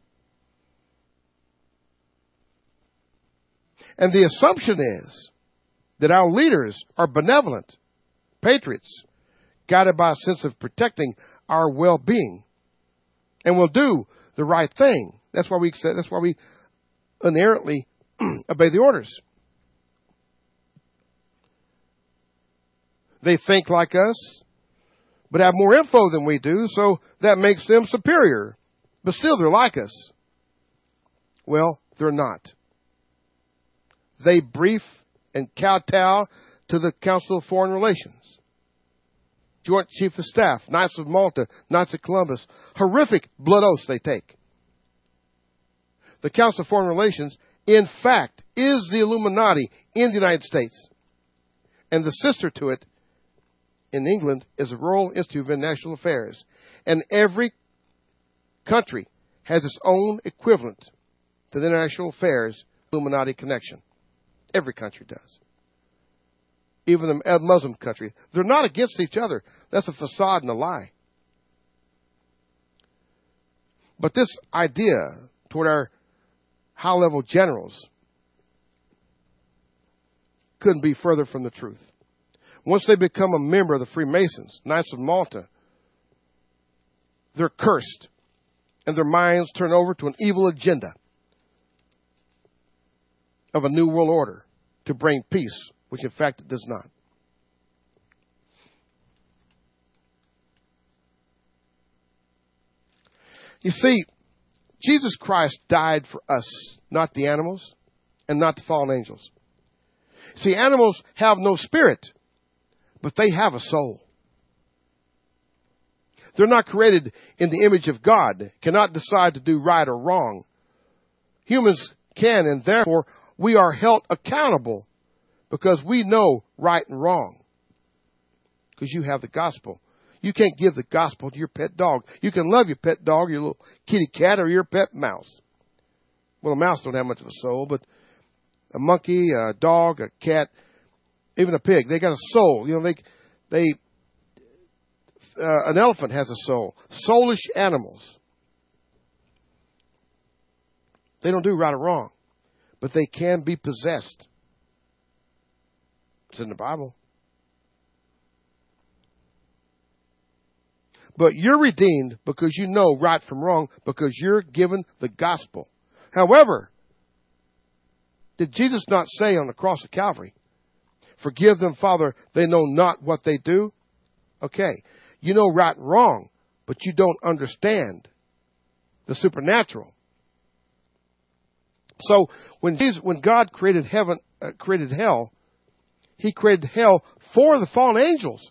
And the assumption is that our leaders are benevolent, patriots, guided by a sense of protecting our well-being, and will do the right thing. That's why we said. That's why we inherently obey the orders. They think like us, but have more info than we do, so that makes them superior. But still, they're like us. Well, they're not. They brief and kowtow to the Council of Foreign Relations. Joint Chief of Staff, Knights of Malta, Knights of Columbus. Horrific blood oaths they take. The Council of Foreign Relations, in fact, is the Illuminati in the United States. And the sister to it in England is the Royal Institute of International Affairs. And every country has its own equivalent to the international affairs Illuminati connection. Every country does. Even the Muslim country. They're not against each other. That's a facade and a lie. But this idea toward our high-level generals couldn't be further from the truth. Once they become a member of the Freemasons, Knights of Malta, they're cursed, and their minds turn over to an evil agenda of a new world order to bring peace, which in fact it does not. You see, Jesus Christ died for us, not the animals and not the fallen angels. See, animals have no spirit, but they have a soul. They're not created in the image of God, cannot decide to do right or wrong. Humans can, and therefore we are held accountable because we know right and wrong. Because you have the gospel. You can't give the gospel to your pet dog. You can love your pet dog, your little kitty cat, or your pet mouse. Well, a mouse don't have much of a soul, but a monkey, a dog, a cat, even a pig, they got a soul. You know, they, they, uh, an elephant has a soul. Soulish animals. They don't do right or wrong, but they can be possessed. It's in the Bible. But you're redeemed because you know right from wrong, because you're given the gospel. However, did Jesus not say on the cross of Calvary, forgive them, Father, they know not what they do? Okay, you know right and wrong, but you don't understand the supernatural. So when Jesus, when God created heaven, uh, created hell, He created hell for the fallen angels,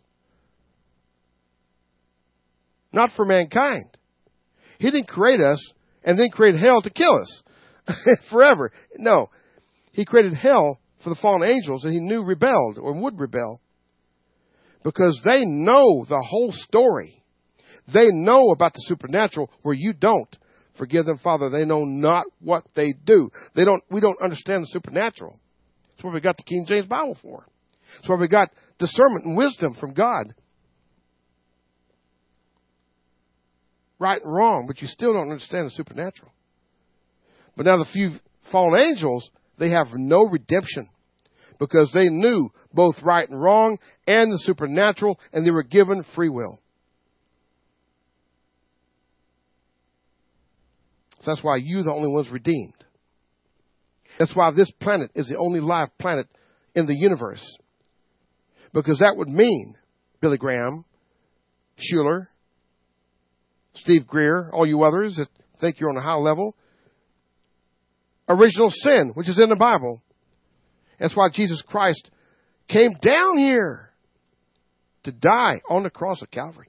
not for mankind. He didn't create us and then create hell to kill us forever. No, He created hell for the fallen angels that He knew rebelled or would rebel, because they know the whole story. They know about the supernatural where you don't. Forgive them, Father. They know not what they do. They don't. We don't understand the supernatural. That's what we got the King James Bible for. That's why we got discernment and wisdom from God. Right and wrong, but you still don't understand the supernatural. But now the few fallen angels, they have no redemption because they knew both right and wrong and the supernatural, and they were given free will. So that's why you're the only ones redeemed. That's why this planet is the only live planet in the universe. Because that would mean Billy Graham, Schuller, Steve Greer, all you others that think you're on a high level. Original sin, which is in the Bible. That's why Jesus Christ came down here to die on the cross of Calvary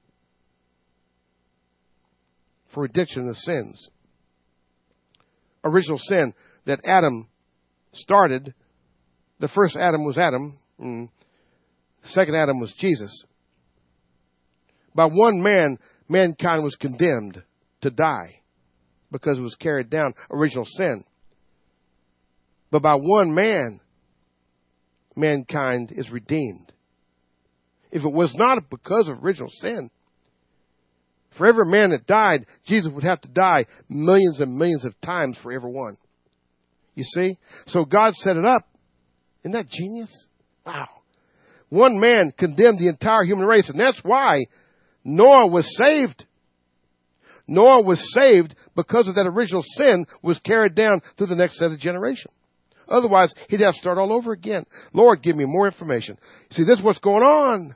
for redemption of sins. Original sin that Adam started. The first Adam was Adam. And the second Adam was Jesus. By one man, mankind was condemned to die because it was carried down, original sin. But by one man, mankind is redeemed. If it was not because of original sin, for every man that died, Jesus would have to die millions and millions of times for every one. You see? So God set it up. Isn't that genius? Wow. One man condemned the entire human race, and that's why Noah was saved. Noah was saved because of that original sin was carried down through the next set of generation. Otherwise, he'd have to start all over again. Lord, give me more information. See, this is what's going on.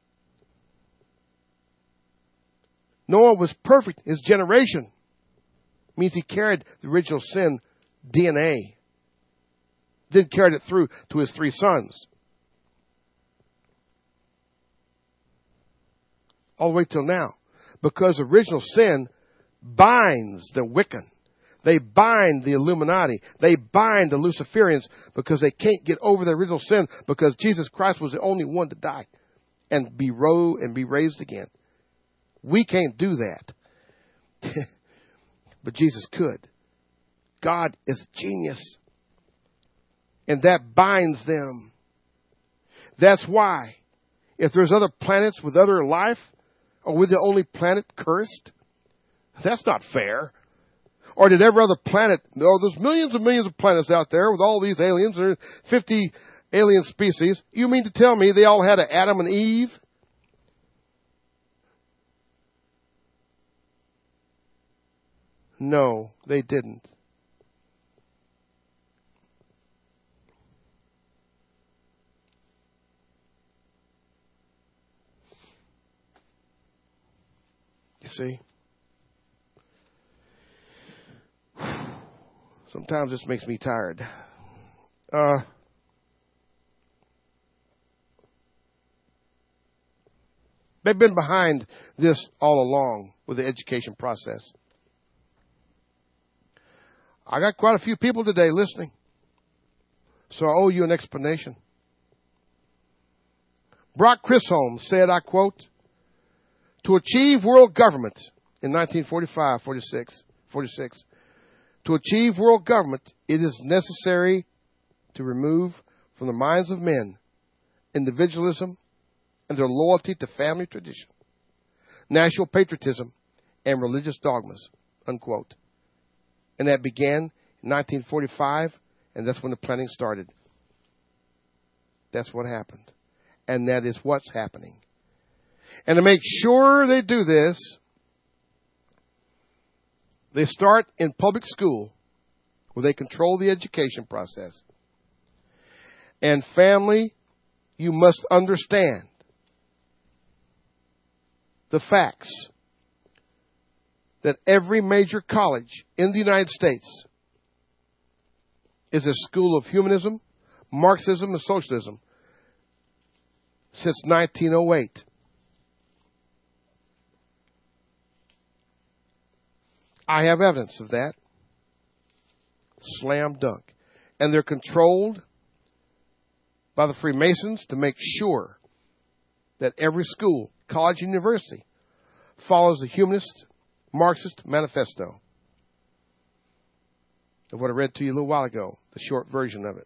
Noah was perfect. His generation means he carried the original sin D N A. Then carried it through to his three sons. All the way till now. Because original sin binds the Wiccan. They bind the Illuminati. They bind the Luciferians because they can't get over their original sin, because Jesus Christ was the only one to die and be ro- and be raised again. We can't do that. But Jesus could. God is genius. And that binds them. That's why, if there's other planets with other life, are we the only planet cursed? That's not fair. Or did every other planet, oh, there's millions and millions of planets out there with all these aliens, there are fifty alien species. You mean to tell me they all had an Adam and Eve? No, they didn't. You see? Sometimes this makes me tired. Uh, they've been behind this all along with the education process. I got quite a few people today listening, so I owe you an explanation. Brock Chisholm said, I quote, to achieve world government in nineteen forty-five, forty-six, forty-six, to achieve world government, it is necessary to remove from the minds of men individualism and their loyalty to family tradition, national patriotism, and religious dogmas, unquote. And that began in nineteen forty-five, and that's when the planning started. That's what happened. And that is what's happening. And to make sure they do this, they start in public school where they control the education process. And family, you must understand the facts that every major college in the United States is a school of humanism, Marxism, and socialism since nineteen oh eight. I have evidence of that. Slam dunk. And they're controlled by the Freemasons to make sure that every school, college, and university follows the humanist, Marxist manifesto of what I read to you a little while ago, the short version of it.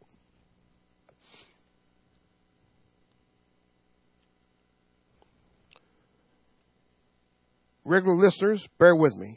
Regular listeners, bear with me.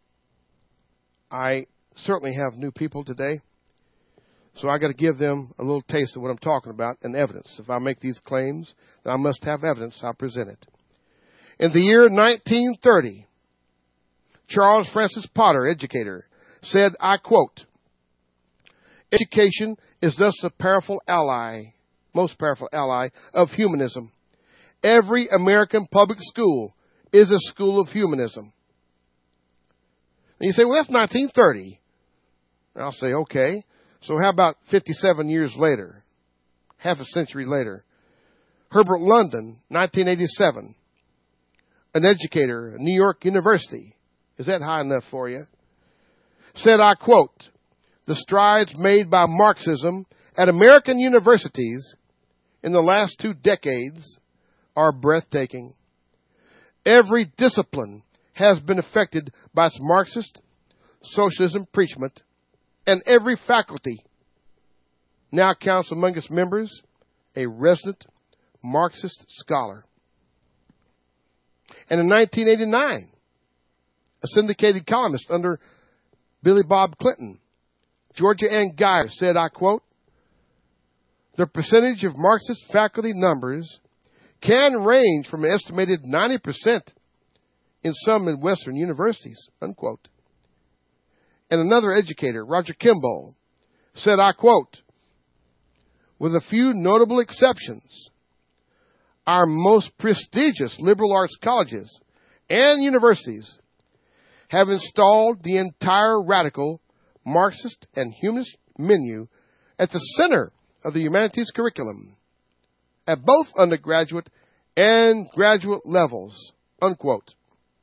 I certainly have new people today, so I got to give them a little taste of what I'm talking about and evidence. If I make these claims, then I must have evidence. I'll present it. In the year nineteen thirty, Charles Francis Potter, educator, said, I quote, education is thus a powerful ally, most powerful ally of humanism. Every American public school is a school of humanism. And you say, well, that's nineteen thirty. And I'll say, okay. So how about fifty-seven years later, half a century later? Herbert London, nineteen eighty-seven, an educator at New York University. Is that high enough for you? Said, I quote, the strides made by Marxism at American universities in the last two decades are breathtaking. Every discipline has been affected by its Marxist socialism preachment, and every faculty now counts among its members a resident Marxist scholar. And in nineteen eighty-nine, a syndicated columnist under Billy Bob Clinton, Georgia Ann Geyer, said, I quote, the percentage of Marxist faculty numbers can range from an estimated ninety percent in some Midwestern universities, unquote. And another educator, Roger Kimball, said, I quote, with a few notable exceptions, our most prestigious liberal arts colleges and universities have installed the entire radical Marxist and humanist menu at the center of the humanities curriculum at both undergraduate and graduate levels, unquote.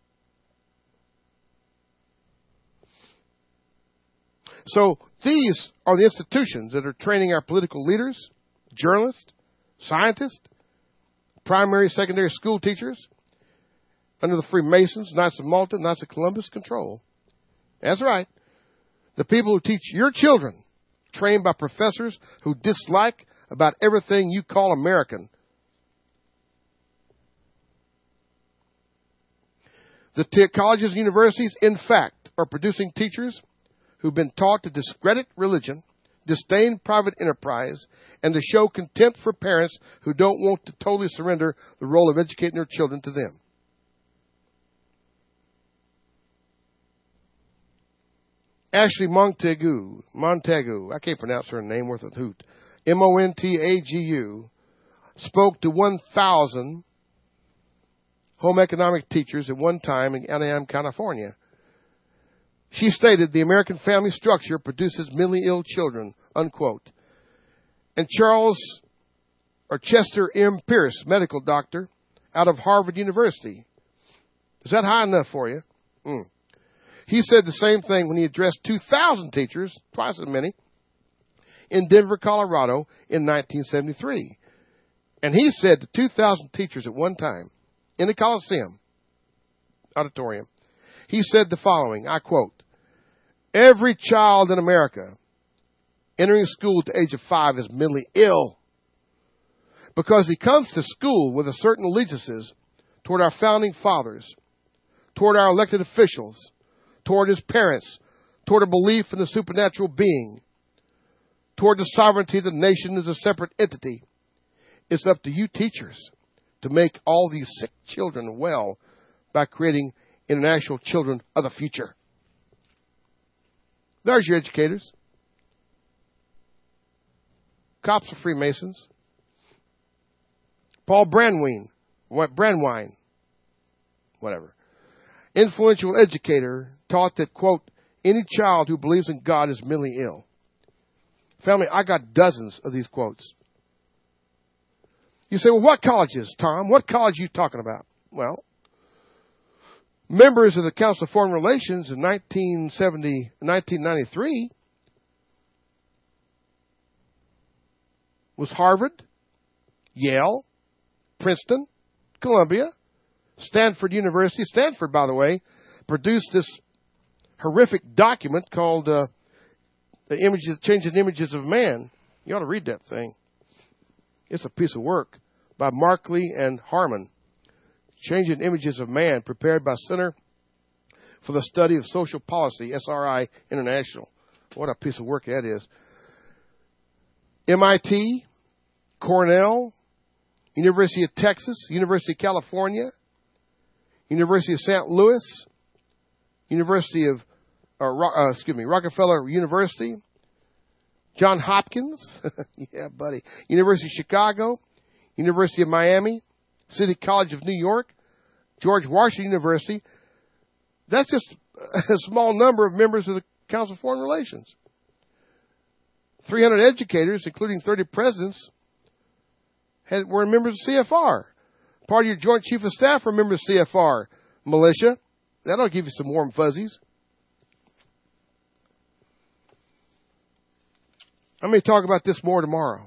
So these are the institutions that are training our political leaders, journalists, scientists, primary, secondary school teachers under the Freemasons, Knights of Malta, Knights of Columbus control. That's right. The people who teach your children, trained by professors who dislike about everything you call American. The t- colleges and universities, in fact, are producing teachers who've been taught to discredit religion, disdain private enterprise, and to show contempt for parents who don't want to totally surrender the role of educating their children to them. Ashley Montagu, Montagu, I can't pronounce her name worth a hoot, M O N T A G U, spoke to one thousand home economic teachers at one time in Anaheim, California. She stated, the American family structure produces mentally ill children, unquote. And Charles, or Chester M. Pierce, medical doctor out of Harvard University. Is that high enough for you? Mm. He said the same thing when he addressed two thousand teachers, twice as many, in Denver, Colorado in nineteen seventy-three. And he said to two thousand teachers at one time in the Coliseum auditorium, he said the following, I quote, every child in America entering school at the age of five is mentally ill because he comes to school with a certain allegiances toward our founding fathers, toward our elected officials, toward his parents, toward a belief in the supernatural being, toward the sovereignty of the nation as a separate entity. It's up to you teachers to make all these sick children well by creating international children of the future. There's your educators. Cops are Freemasons. Paul Brandwein, what Brandwein, whatever, influential educator, taught that, quote, any child who believes in God is mentally ill. Family, I got dozens of these quotes. You say, well, what colleges, Tom? What college are you talking about? Well, members of the Council of Foreign Relations in nineteen seventy, nineteen ninety-three was Harvard, Yale, Princeton, Columbia, Stanford University. Stanford, by the way, produced this horrific document called uh, the images, Changing Images of Man. You ought to read that thing. It's a piece of work by Markley and Harmon. Changing Images of Man, prepared by Center for the Study of Social Policy, S R I International. What a piece of work that is. M I T, Cornell, University of Texas, University of California, University of Saint Louis, University of, uh, uh, excuse me, Rockefeller University, John Hopkins, yeah, buddy, University of Chicago, University of Miami, City College of New York, George Washington University. That's just a small number of members of the Council of Foreign Relations. three hundred educators, including thirty presidents, had, were members of C F R. Part of your Joint Chief of Staff are members of C F R. Militia. That'll give you some warm fuzzies. I may talk about this more tomorrow.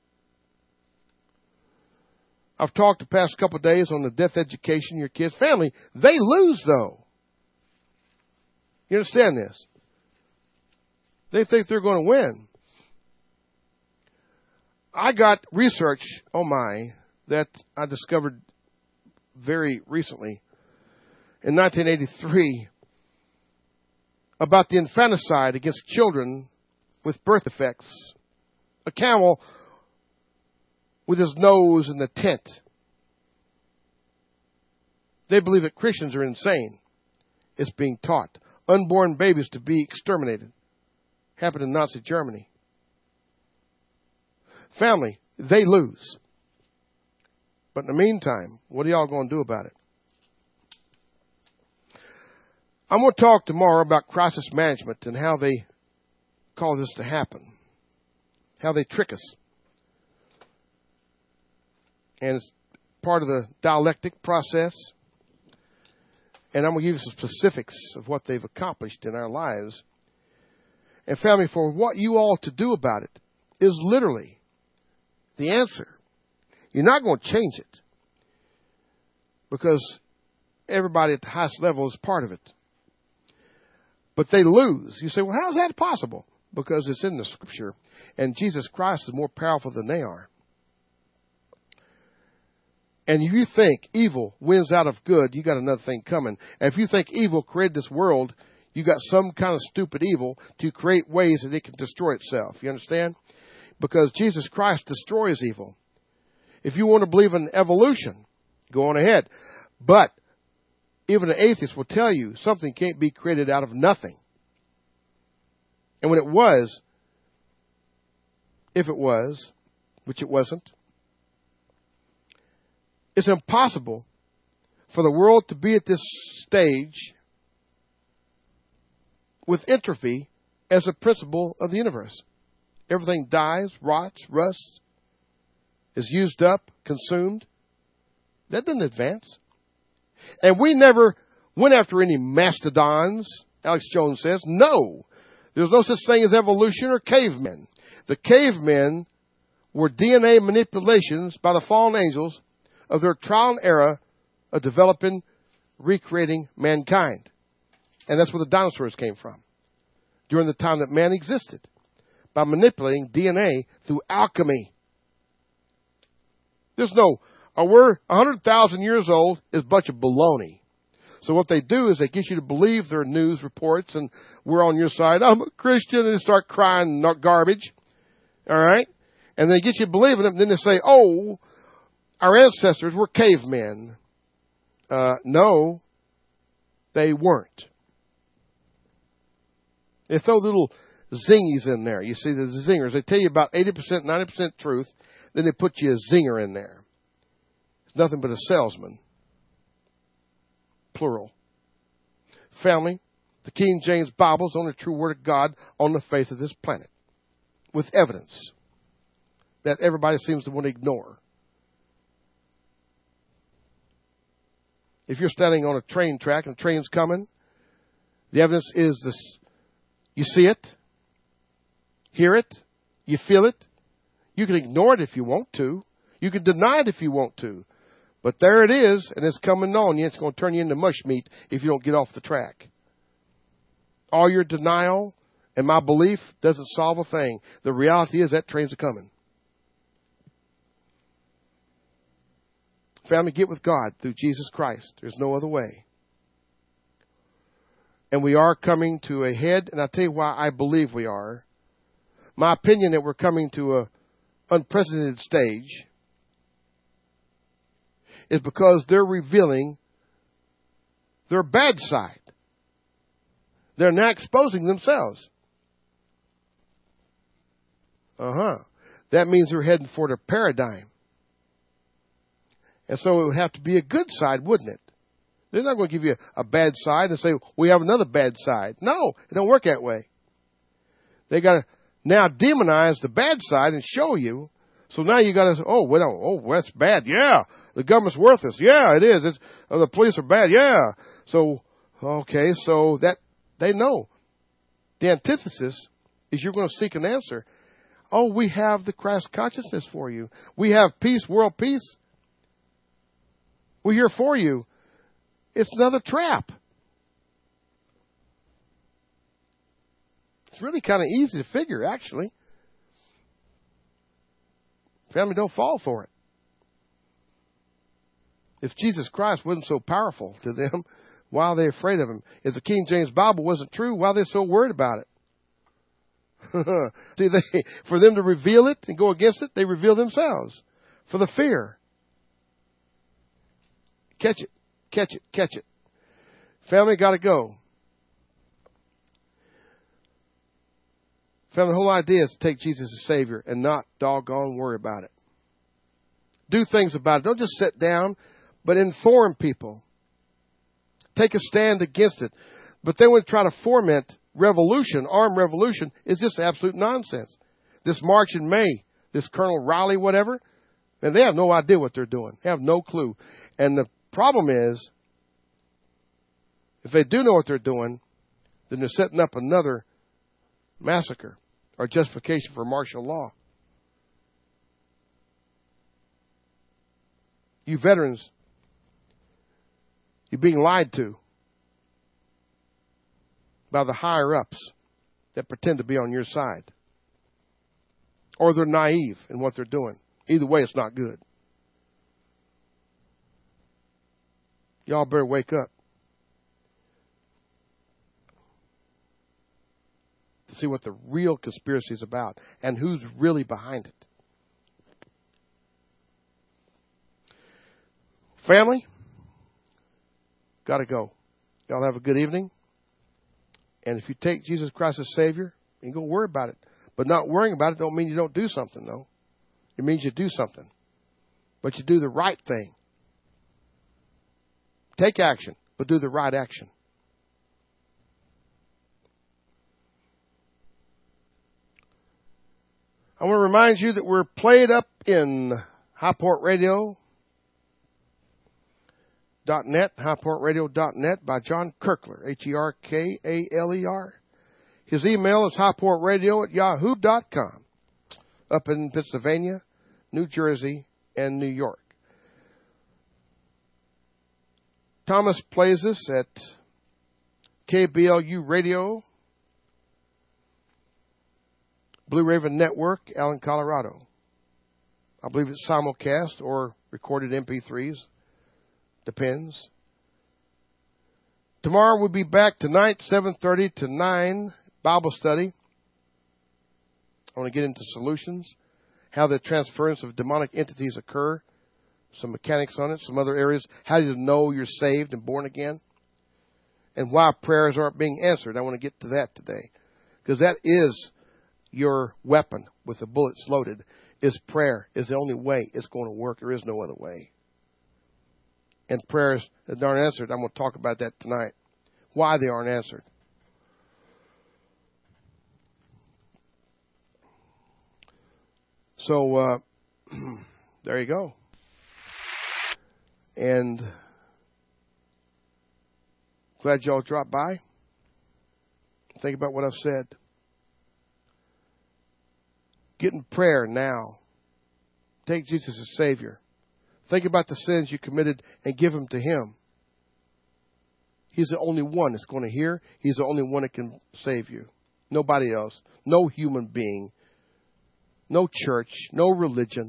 I've talked the past couple of days on the death education of your kids' family. They lose, though. You understand this? They think they're going to win. I got research, oh my, that I discovered very recently in nineteen eighty-three about the infanticide against children with birth defects. A camel with his nose in the tent. They believe that Christians are insane. It's being taught. Unborn babies to be exterminated. Happened in Nazi Germany. Family, they lose. But in the meantime, what are y'all going to do about it? I'm going to talk tomorrow about crisis management and how they cause this to happen. How they trick us. And it's part of the dialectic process. And I'm going to give you some specifics of what they've accomplished in our lives. And family, for what you all to do about it is literally the answer. You're not going to change it. Because everybody at the highest level is part of it. But they lose. You say, well, how is that possible? Because it's in the Scripture. And Jesus Christ is more powerful than they are. And if you think evil wins out of good, you got another thing coming. And if you think evil created this world, you got some kind of stupid evil to create ways that it can destroy itself. You understand? Because Jesus Christ destroys evil. If you want to believe in evolution, go on ahead. But even an atheist will tell you something can't be created out of nothing. And when it was, if it was, which it wasn't, it's impossible for the world to be at this stage with entropy as a principle of the universe. Everything dies, rots, rusts, is used up, consumed. That doesn't advance. And we never went after any mastodons, Alex Jones says. No. There's no such thing as evolution or cavemen. The cavemen were D N A manipulations by the fallen angels of their trial and error of developing, recreating mankind. And that's where the dinosaurs came from, during the time that man existed, by manipulating D N A through alchemy. There's no, oh, we're one hundred thousand years old is a bunch of baloney. So what they do is they get you to believe their news reports, and we're on your side. I'm a Christian, and they start crying garbage. All right? And they get you believing it, and then they say, oh, our ancestors were cavemen. Uh, no, they weren't. They throw little zingies in there. You see the zingers. They tell you about eighty percent, ninety percent truth. Then they put you a zinger in there. It's nothing but a salesman. Plural. Family, the King James Bible is the only true word of God on the face of this planet, with evidence that everybody seems to want to ignore. If you're standing on a train track and a train's coming, the evidence is this. You see it, hear it, you feel it. You can ignore it if you want to. You can deny it if you want to. But there it is, and it's coming on you. It's going to turn you into mush meat if you don't get off the track. All your denial and my belief doesn't solve a thing. The reality is that train's coming. Family, get with God through Jesus Christ. There's no other way. And we are coming to a head, and I'll tell you why I believe we are. My opinion that we're coming to a unprecedented stage is because they're revealing their bad side. They're now exposing themselves. Uh-huh. That means they're heading for the paradigm. And so it would have to be a good side, wouldn't it? They're not going to give you a, a bad side and say, we have another bad side. No, it don't work that way. They got to now demonize the bad side and show you. So now you got to say, oh, we don't, oh, that's bad. Yeah. The government's worthless. Yeah, it is. It's, oh, the police are bad. Yeah. So, okay, so that, they know. The antithesis is you're going to seek an answer. Oh, we have the Christ consciousness for you. We have peace, world peace. We're here for you. It's another trap. It's really kind of easy to figure, actually. Family, don't fall for it. If Jesus Christ wasn't so powerful to them, why are they afraid of him? If the King James Bible wasn't true, why are they so worried about it? See, they, for them to reveal it and go against it, they reveal themselves for the fear. Catch it, catch it, catch it. Family, got to go. Family, the whole idea is to take Jesus as Savior and not doggone worry about it. Do things about it. Don't just sit down, but inform people. Take a stand against it. But then when they try to foment revolution, armed revolution, is just absolute nonsense. This march in May, this Colonel Riley, whatever, and they have no idea what they're doing. They have no clue. And the problem is, if they do know what they're doing, then they're setting up another massacre or justification for martial law. You veterans, you're being lied to by the higher-ups that pretend to be on your side. Or they're naive in what they're doing. Either way, it's not good. Y'all better wake up to see what the real conspiracy is about and who's really behind it. Family, got to go. Y'all have a good evening. And if you take Jesus Christ as Savior, you can go worry about it. But not worrying about it don't mean you don't do something, though. It means you do something. But you do the right thing. Take action, but do the right action. I want to remind you that we're played up in Highport Radio dot net, highport radio dot net by John Kirkler, H E R K A L E R. His email is highportradio at yahoo dot com. Up in Pennsylvania, New Jersey, and New York. Thomas plays us at K B L U Radio, Blue Raven Network, Allen, Colorado. I believe it's simulcast or recorded M P threes. Depends. Tomorrow we'll be back tonight, seven thirty to nine, Bible study. I want to get into solutions, how the transference of demonic entities occur, some mechanics on it, some other areas, how do you know you're saved and born again, and why prayers aren't being answered. I want to get to that today, because that is your weapon with the bullets loaded, is prayer, is the only way it's going to work. There is no other way. And prayers that aren't answered, I'm going to talk about that tonight. Why they aren't answered. So, uh, there you go. And glad y'all dropped by. Think about what I've said. Get in prayer now. Take Jesus as Savior. Think about the sins you committed and give them to Him. He's the only one that's going to hear. He's the only one that can save you. Nobody else. No human being. No church. No religion.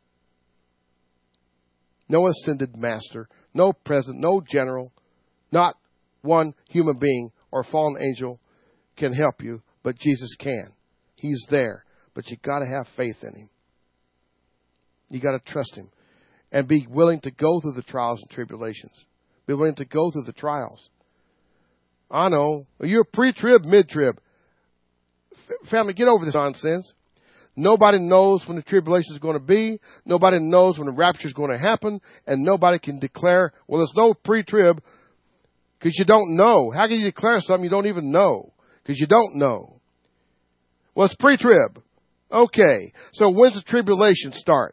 No ascended master. No president. No general. Not one human being or fallen angel can help you, but Jesus can. He's there. But you got to have faith in Him. You got to trust Him. And be willing to go through the trials and tribulations. Be willing to go through the trials. I know. You're pre-trib, mid-trib. F- family, get over this nonsense. Nobody knows when the tribulation is going to be. Nobody knows when the rapture is going to happen. And nobody can declare, well, there's no pre-trib because you don't know. How can you declare something you don't even know? Because you don't know. Well, it's pre-trib. Okay. So when's the tribulation start?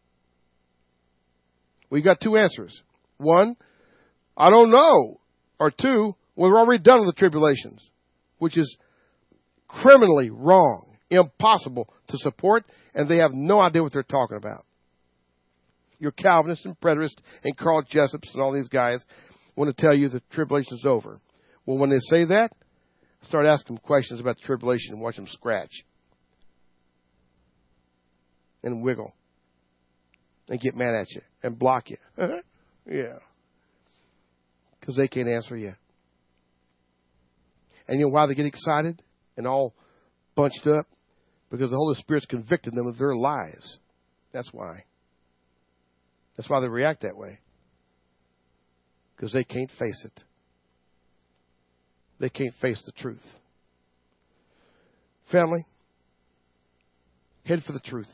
We got two answers. One, I don't know. Or two, well, we're already done with the tribulations, which is criminally wrong, impossible to support, and they have no idea what they're talking about. Your Calvinists and preterists and Carl Jessups and all these guys want to tell you the tribulation is over. Well, when they say that, start asking them questions about the tribulation and watch them scratch and wiggle. And get mad at you and block you. Yeah. Because they can't answer you. And you know why they get excited and all bunched up? Because the Holy Spirit's convicted them of their lies. That's why. That's why they react that way. Because they can't face it. They can't face the truth. Family, head for the truth.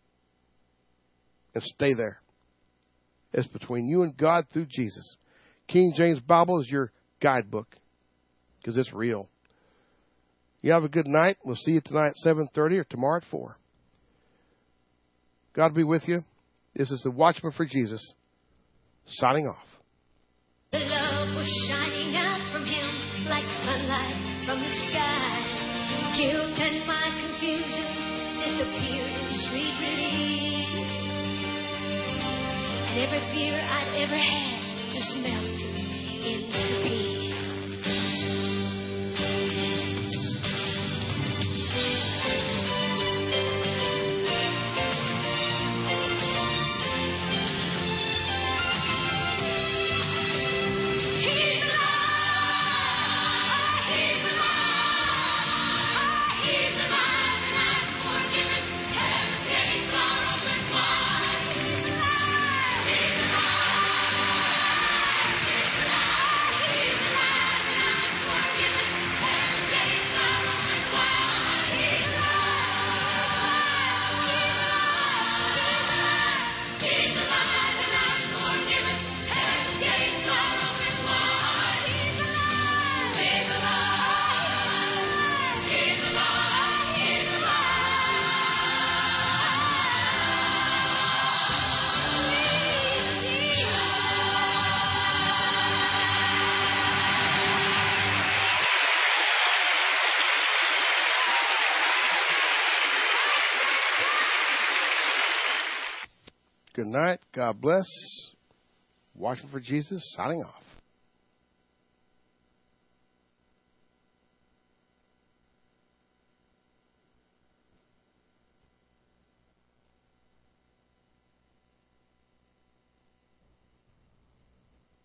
And stay there. It's between you and God through Jesus. King James Bible is your guidebook because it's real. You have a good night. We'll see you tonight at seven thirty or tomorrow at four. God be with you. This is the Watchman for Jesus signing off. The love was shining out from Him like sunlight from the sky. Guilt and my confusion disappeared in sweet relief. And every fear I'd ever had just melted into peace. He's alive! He's alive! He's alive and I'm forgiven. Heaven's gates are open wide. He's alive! He's alive! He's alive! Good night. God bless. Watching for Jesus, signing off.